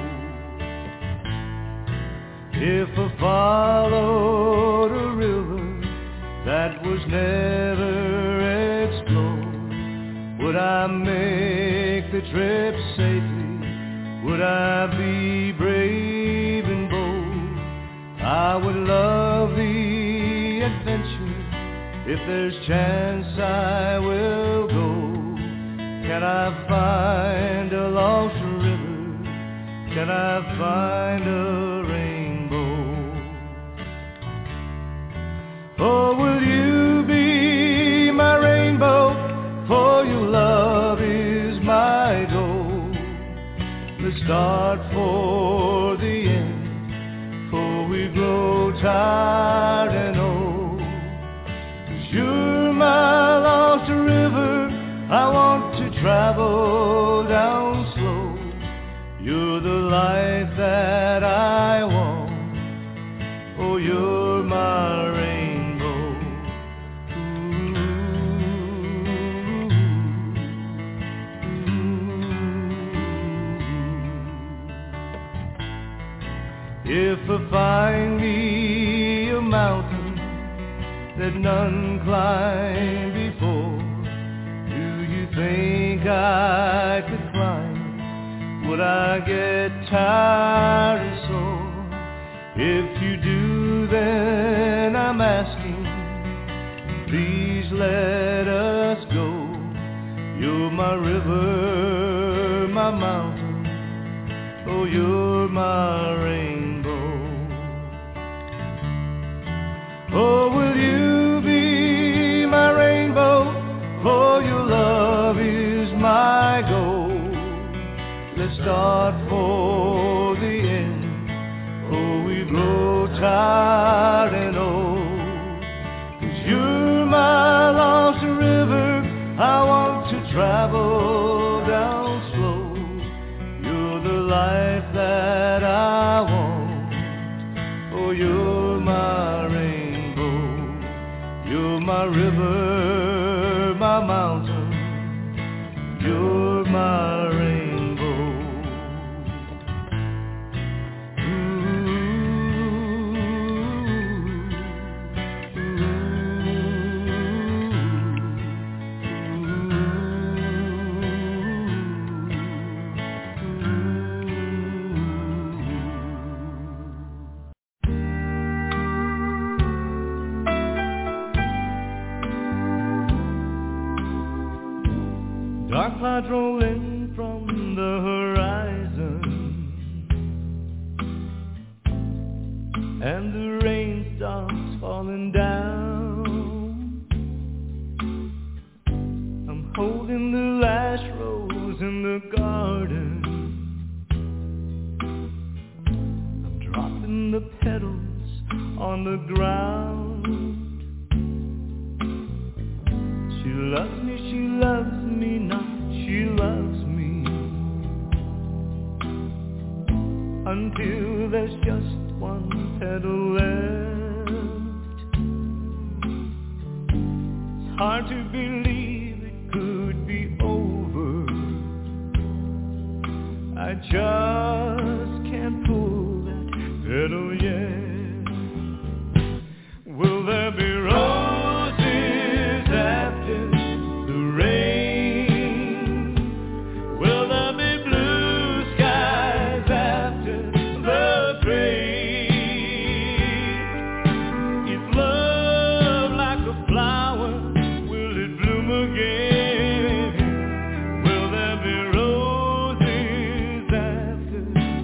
If I followed a river that was never explored, would I make the trip safely? Would I be brave and bold? I would love the adventure. If there's chance I will go. Can I find a lost river? Can I find a rainbow? Oh, will you be my rainbow? For your love is my goal. Let's start for the end, for we grow tired and old. You're my lost river, I want to travel down slow. You're the life that I want, oh, you're my rainbow. Ooh, ooh. If I find me a mountain that none climbed before, do you think I could climb? Would I get tired and sore? If you do, then I'm asking, please let us go. You're my river, my mountain, oh, you're my rainbow. Oh, will you be my rainbow? For your love is my goal. Let's start for the end. Oh, we grow tired and old. 'Cause you're my lost river, I want to travel down slow. You're the life that I want. Oh, you're my rainbow. You're my river, my mountain, you're my rainbow. Ooh, ooh, dark clouds rolling from the horizon, and the rain starts falling down. I'm holding the last rose in the garden. I'm dropping the petals on the ground. She loves me, she loves me not. She loves me until there's just one petal left. It's hard to believe it could be over. I just can't pull that petal yet. Will there be roses after the rain? Will there be roses after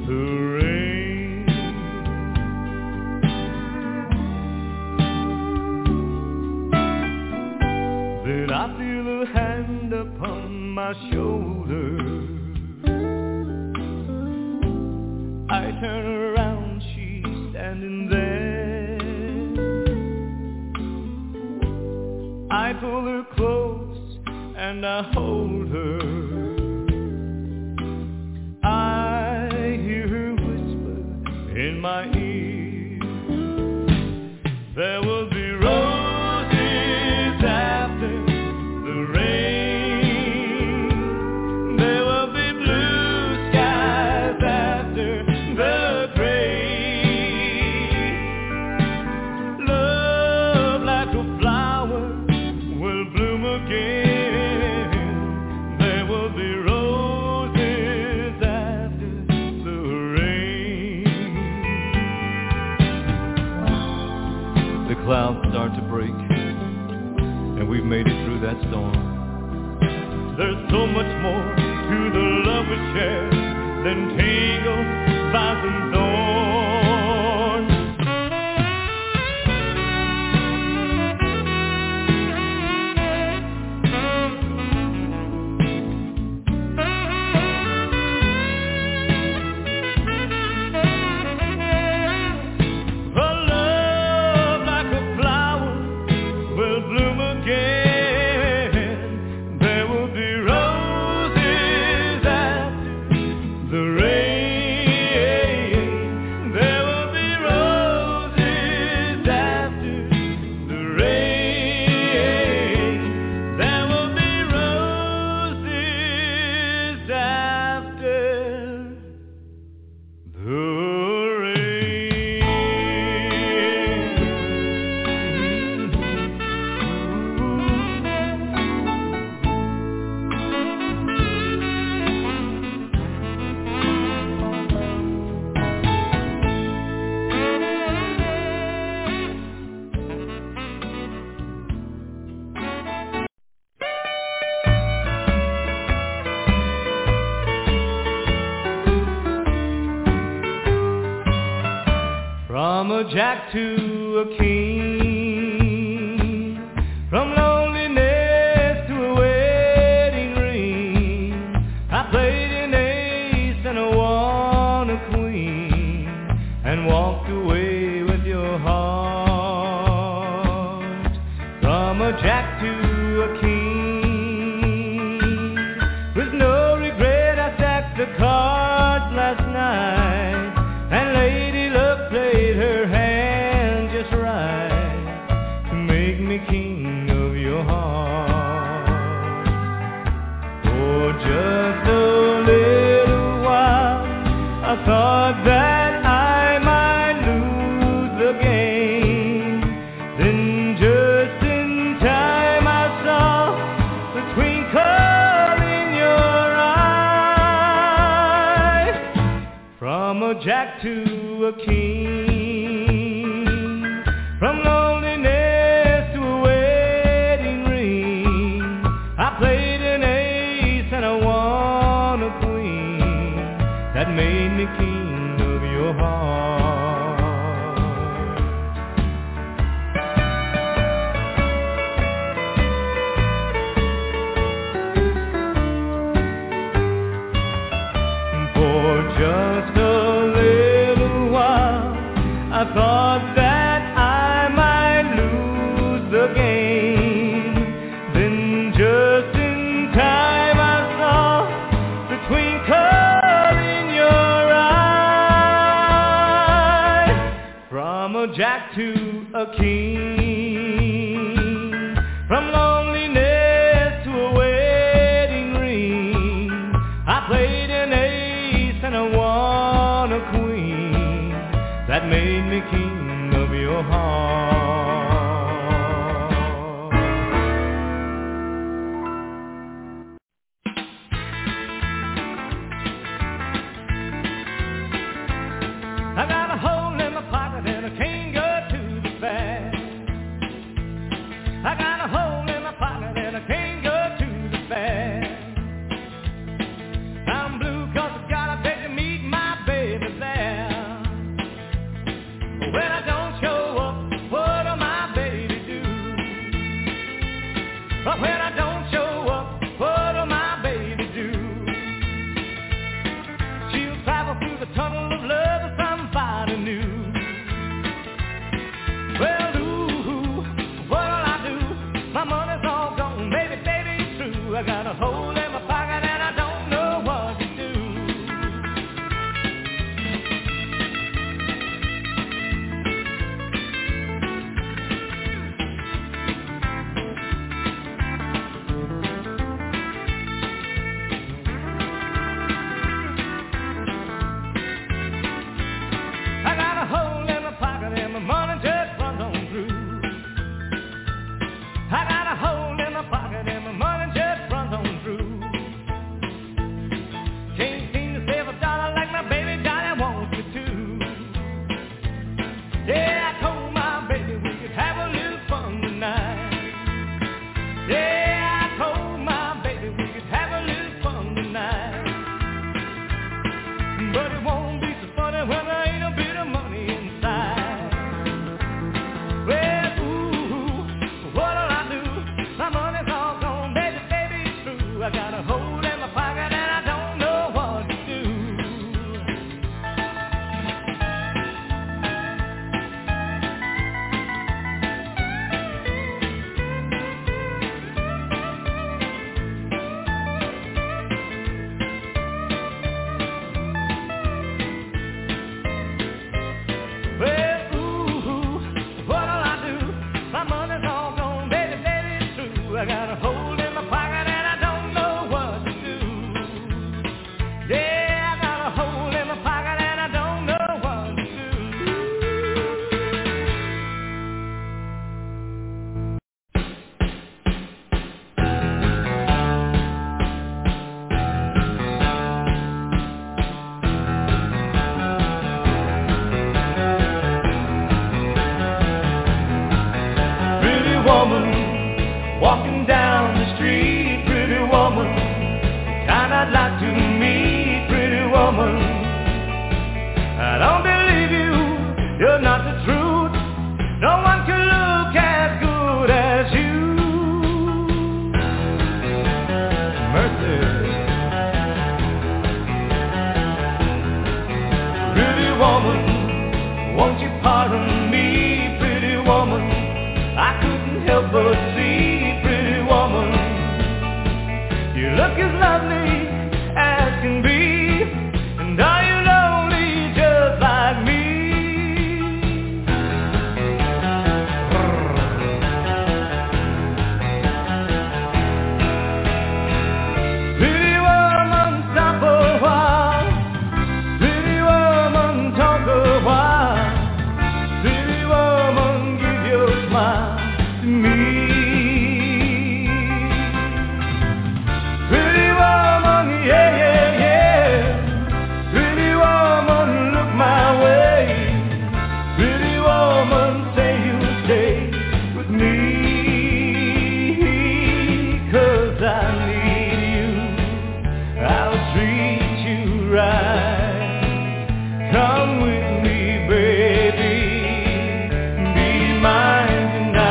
standing there. I pull her close and I hold her. I hear her whisper in my ear, there will be roses after the rain. There will be blue skies after the gray. Love like a flower will bloom again. There will be roses after the rain. The clouds start to break, and we've made it through that storm. There's so much more to the love we share than tangled boughs and thorns. A love like a flower will bloom again. There will be roses after the rain. There will be roses after the rain. There will be roses after the From a jack to a king, from loneliness to a wedding ring, I played an ace and I won a queen, and walked away with your heart. From a jack to a king, with no regret I stacked the cards last night, and Lady Luck played her hand just right to make me king of your heart. For just a little while I thought that I might lose the game. Then just in time I saw the twinkle in your eye. From a jack to a king, from loneliness to a wedding ring, I played an ace and I won a queen, that made me king of your heart. For just a little while I thought that I might lose the game. Then just in time I saw the twinkle in your eye. From a jack to a king, from loneliness to a wedding ring, I played an ace and I won a queen, that made me king of your heart. I got a hole in my pocket and I can't go to the fair. I got a hole in my pocket and I can't go to the fair. I'm blue 'cause I gotta beg to meet my baby there. When I don't show up, what will my baby do? But when I don't show up, what will my baby do? She'll travel through the tunnel of love with somebody new. Won't you pardon me, pretty woman? I couldn't help but see, pretty woman. You look as lovely as can be, and are you lonely just like me? Pretty woman, stop a while. Pretty woman, talk a while. Pretty woman, give your smile to me. Pretty woman, yeah, yeah, yeah. Pretty woman, look my way. Pretty woman, say you'll stay with me. 'Cause I need you, I'll treat you right. Come with me, baby, be mine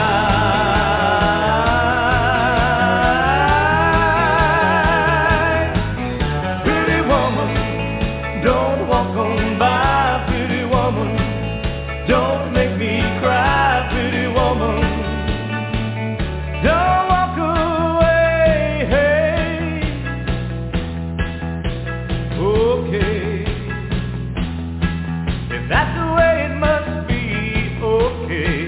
tonight. Pretty woman, don't walk on by, pretty woman. Don't make me cry, pretty woman. Don't walk away, hey. Okay. If that's the way it must be, okay.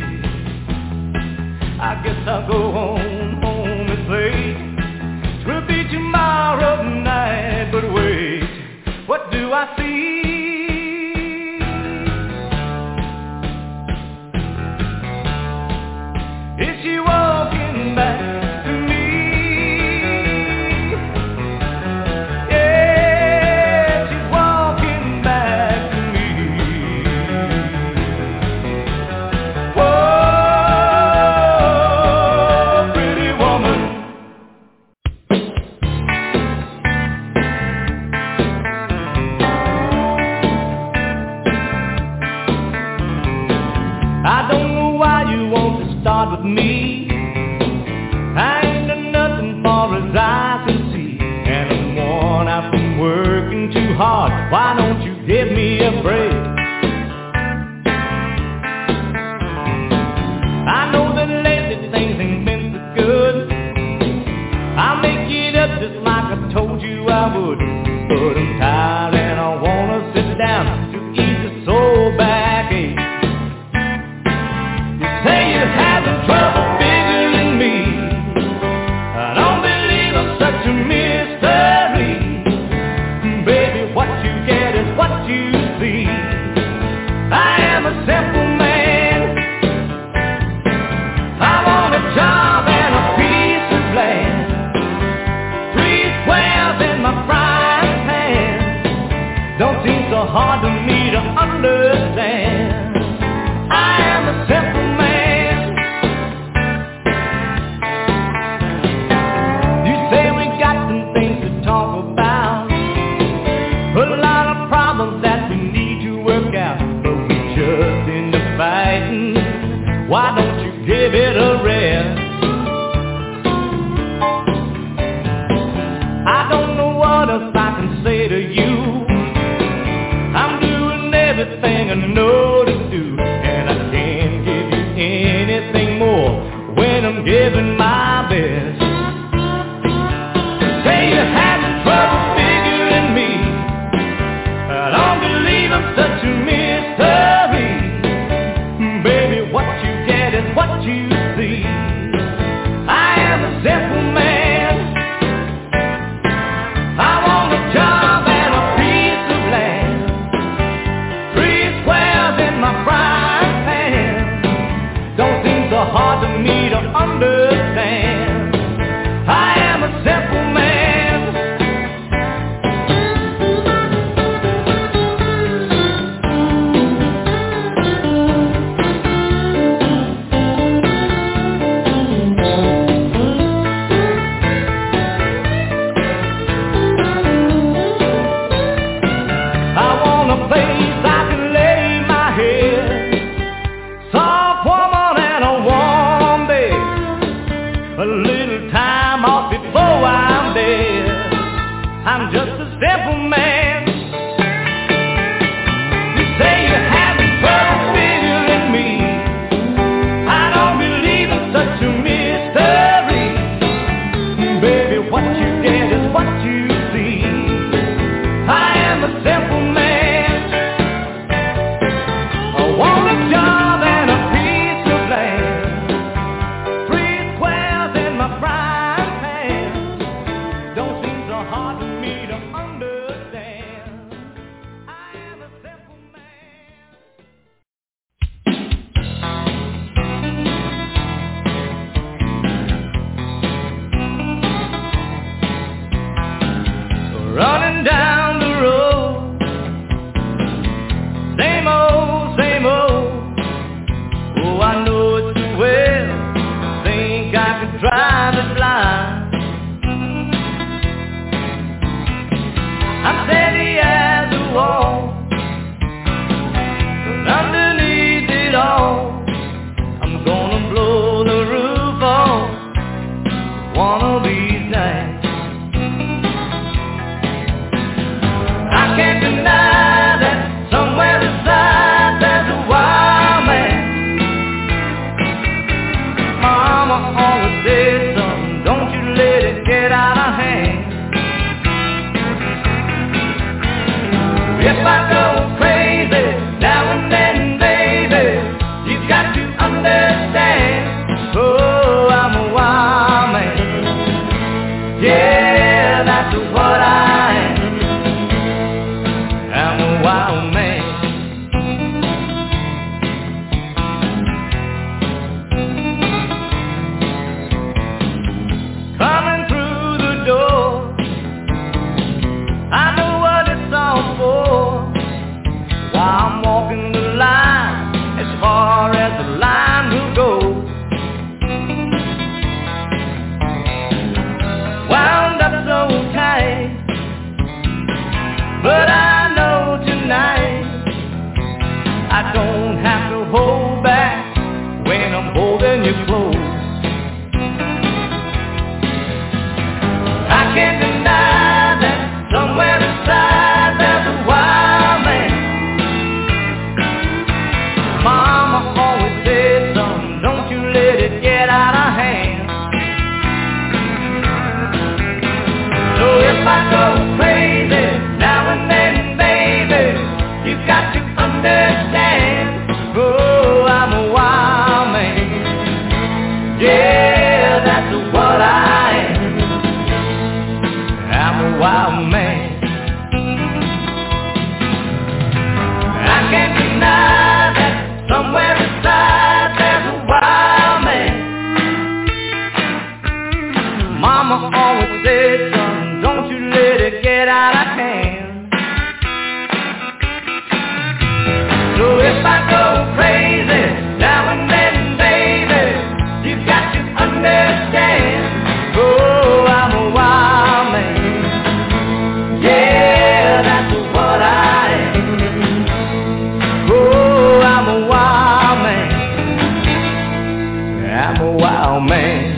I guess I'll go home, home it's late. 'Twill be tomorrow night, but wait, what do I see? Is she walking back to me? Yeah, she's walking back to me. Whoa, pretty woman. I don't know why you want to start with me. I ain't done nothing far as I can see, and I'm worn out from working too hard. Why don't you give me a break? I know that lately things ain't been so good. I'll make it up just like I told you I would. But I'm tired and I wanna sit down to ease the soul backache. You say you're having trouble figuring me. I don't believe I'm such a mystery. Baby, what you get is what you see. I am a simple man. I want a job and a piece of land. Three squares in my frying pan. Don't seem so hard to me to understand. I am a simple man. You say we got some things to talk about. A lot of problems that we need to work out. But we just end up fighting. Why don't you give it a rest? I don't know what else I can say to you. I'm doing everything I know to do, and I can't give you anything more when I'm giving my best. Say you're having trouble figuring me. I don't believe I'm such a mystery. Baby, what you get is what you see. I am a simple man. I want a job and a piece of land. Three squares in my frying pan. Don't seem so hard to me to understand. I am a simple man. I want a place I can lay my head. Soft woman and a warm bed. A little time off before I'm dead. I'm just a simple man. You say you're having trouble I don't have to hold back when I'm holding you close. I can't deny that somewhere inside there's a wild man. Mama always said, son, don't you let it get out of hand. So if I go crazy now and then, baby, you got to understand, oh, I'm a wild man. Yeah, that's what I am. I'm a wild man. I can't deny that somewhere inside there's a wild man. Mama always said, son, don't you let it get out of hand. So if I go crazy now and then, baby, you got to understand, oh, I'm a wild man. Yeah, that's what I am. Oh, I'm a wild man. I'm a wild man.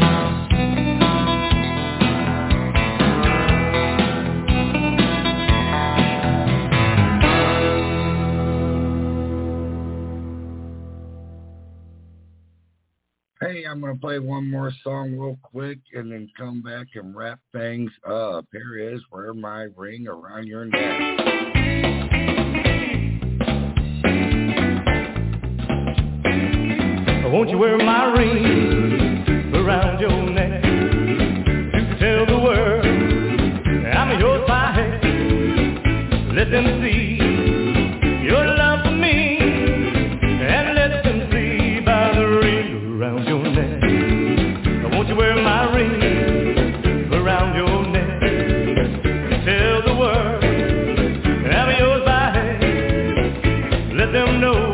Hey, I'm going to play one more song real quick and then come back and wrap things up. Here is Wear My Ring Around Your Neck. Won't you wear my ring around your neck to tell the world I'm your side? Let them see your love for me, and let them see by the ring around your neck. Won't you wear my ring around your neck to tell the world I'm your side? Let them know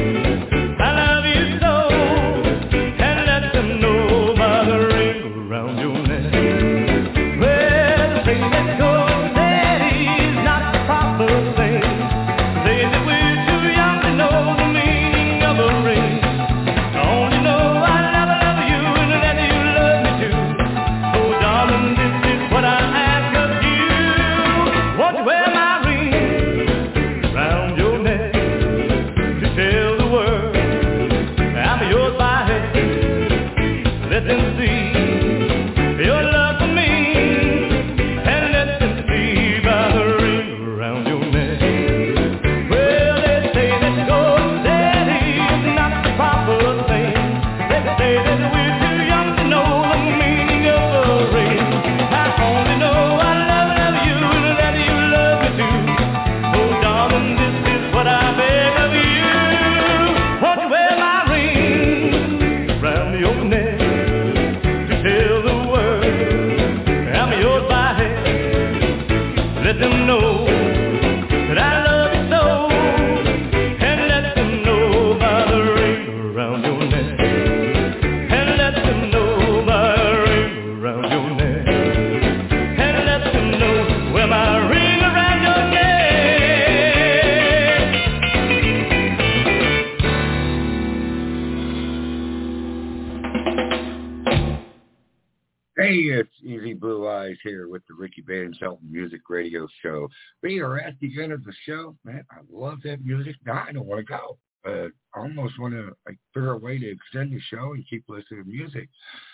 here with the Ricky Van Shelton Music Radio Show. We are at the end of the show. Man, I love that music. Now I don't want to go. Uh, I almost want to like figure a way to extend the show and keep listening to music.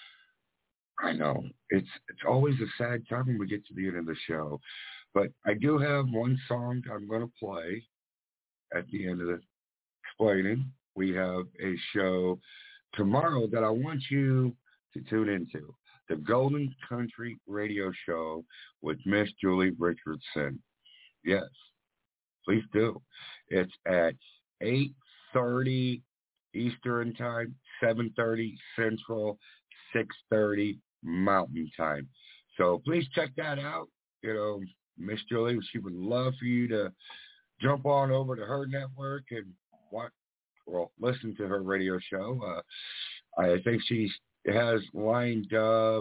I know it's it's always a sad time when we get to the end of the show, but I do have one song I'm going to play at the end of the explaining. We have a show tomorrow that I want you to tune into. The Golden Country Radio Show with Miss Julie Richardson. Yes, please do. It's at eight thirty Eastern Time, seven thirty Central, six thirty Mountain Time. So please check that out. You know, Miss Julie, she would love for you to jump on over to her network and watch, well, listen to her radio show. Uh, I think she's has lined up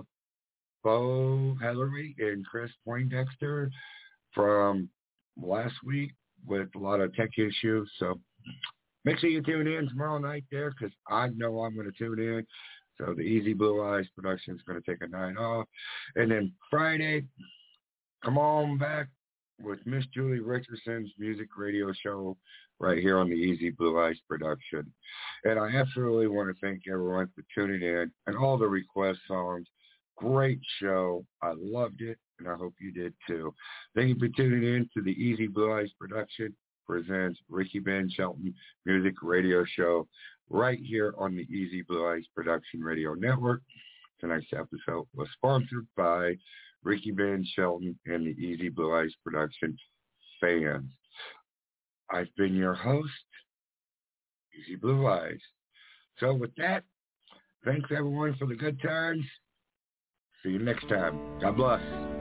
Bo Hillary and Chris Poindexter from last week with a lot of tech issues. So make sure you tune in tomorrow night there because I know I'm going to tune in. So the Easy Blue Eyes production is going to take a night off. And then Friday, come on back with Miss Julie Richardson's music radio show right here on the Easy Blue Eyes production. And I absolutely want to thank everyone for tuning in and all the request songs. Great show. I loved it, and I hope you did too. Thank you for tuning in to the Easy Blue Eyes production presents Ricky Van Shelton Music Radio Show right here on the Easy Blue Eyes Production Radio Network. Tonight's episode was sponsored by Ricky Van Shelton and the Easy Blue Eyes Production fans. I've been your host, Easy Blue Eyes. So with that, thanks everyone for the good times. See you next time. God bless.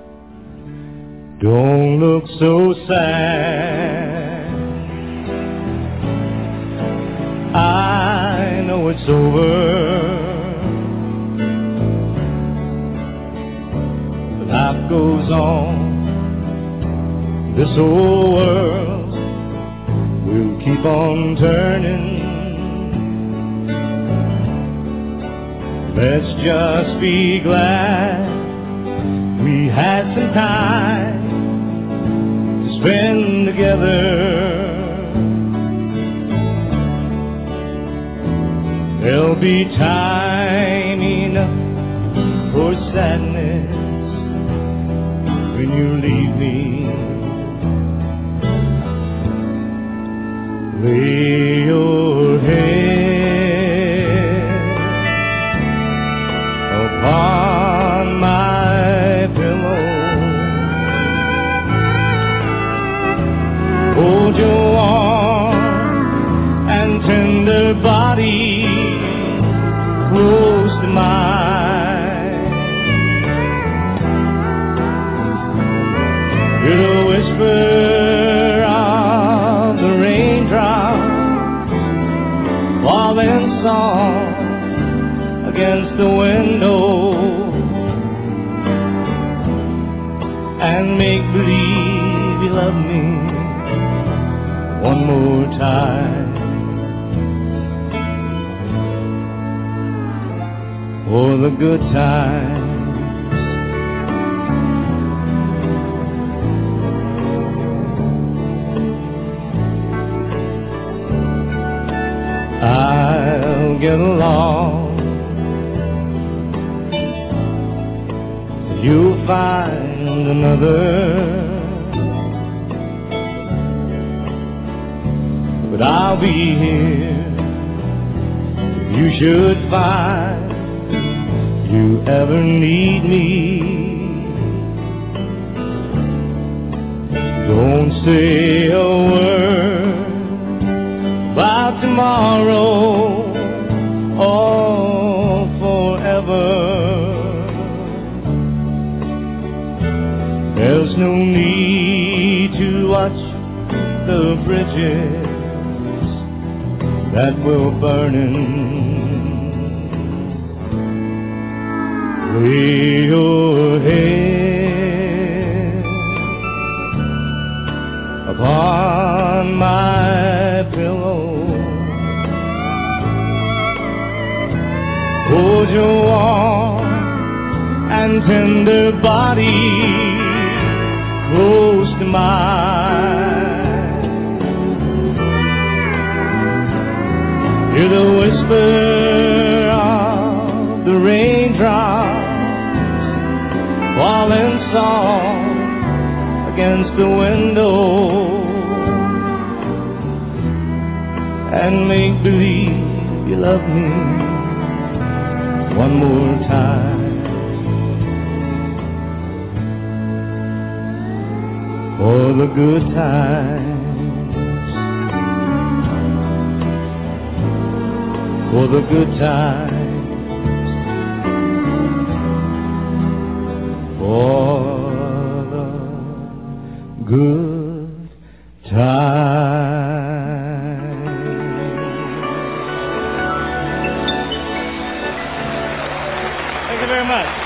Don't look so sad. I know it's over. Life goes on. This whole world will keep on turning. Let's just be glad we had some time to spend together. There'll be time enough for sadness when you leave me. Lay your head upon my pillow. Hold your warm and tender body close to mine. Hear the whisper of the raindrops falling soft against the window, and make believe you love me one more time. For the good times, I'll get along. You'll find another, but I'll be here if you should find you ever need me. Don't say a word about tomorrow or forever. There's no need to watch the bridges that we're burning. Lay your head upon my pillow. Hold your warm and tender body close to mine. Hear the whisper of the raindrops falling soft against the window, and make believe you love me one more time. For the good times, for the good times, for the good times. Thank you very much.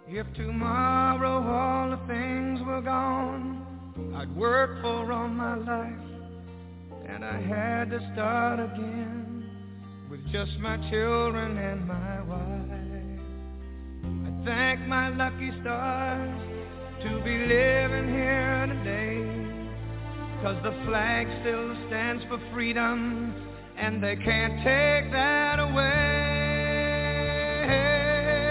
If tomorrow all the things were gone I'd worked for all my life, and I had to start again with just my children and my wife. I thank my lucky stars to be living here today, 'cause the flag still stands for freedom, and they can't take that away.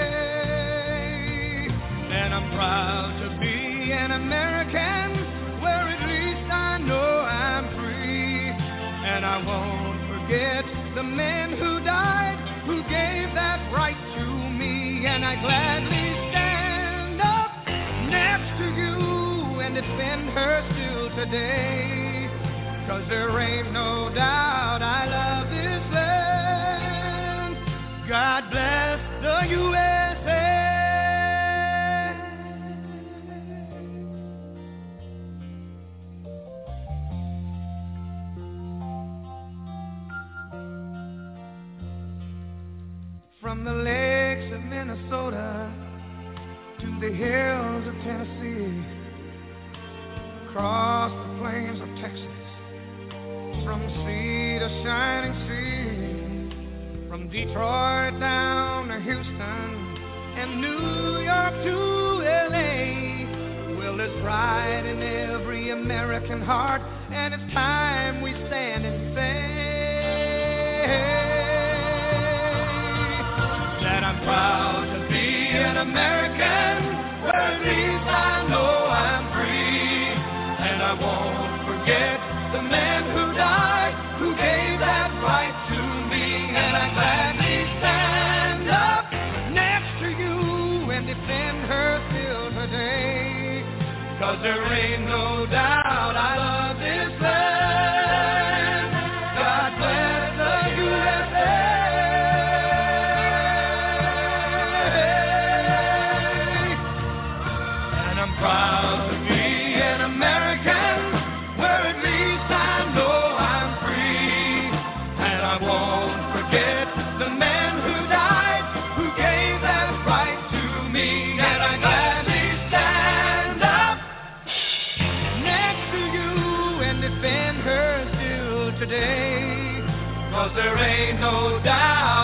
And I'm proud to be an American, where at least I know I'm free. And I won't forget the men who died, who gave that right to me. And I gladly stand up next to you and defend her still today, 'cause there ain't no doubt I love this land. God bless the U S A. From the lakes of Minnesota to the hills of Tennessee, across the plains of Texas, from sea to shining sea, from Detroit down to Houston and New York to L A. Well, there's pride in every American heart, and it's time we stand and say that I'm proud to be an American, where at least I know I'm free. And I won't forget the men who died, who gave that right to me. And I gladly stand up next to you and defend her still today, 'cause there ain't no doubt I love this land. God bless the U S A. Proud to be an American, where at least I know I'm free. And I won't forget the men who died, who gave that right to me. And I gladly stand up next to you and defend her still today, 'cause there ain't no doubt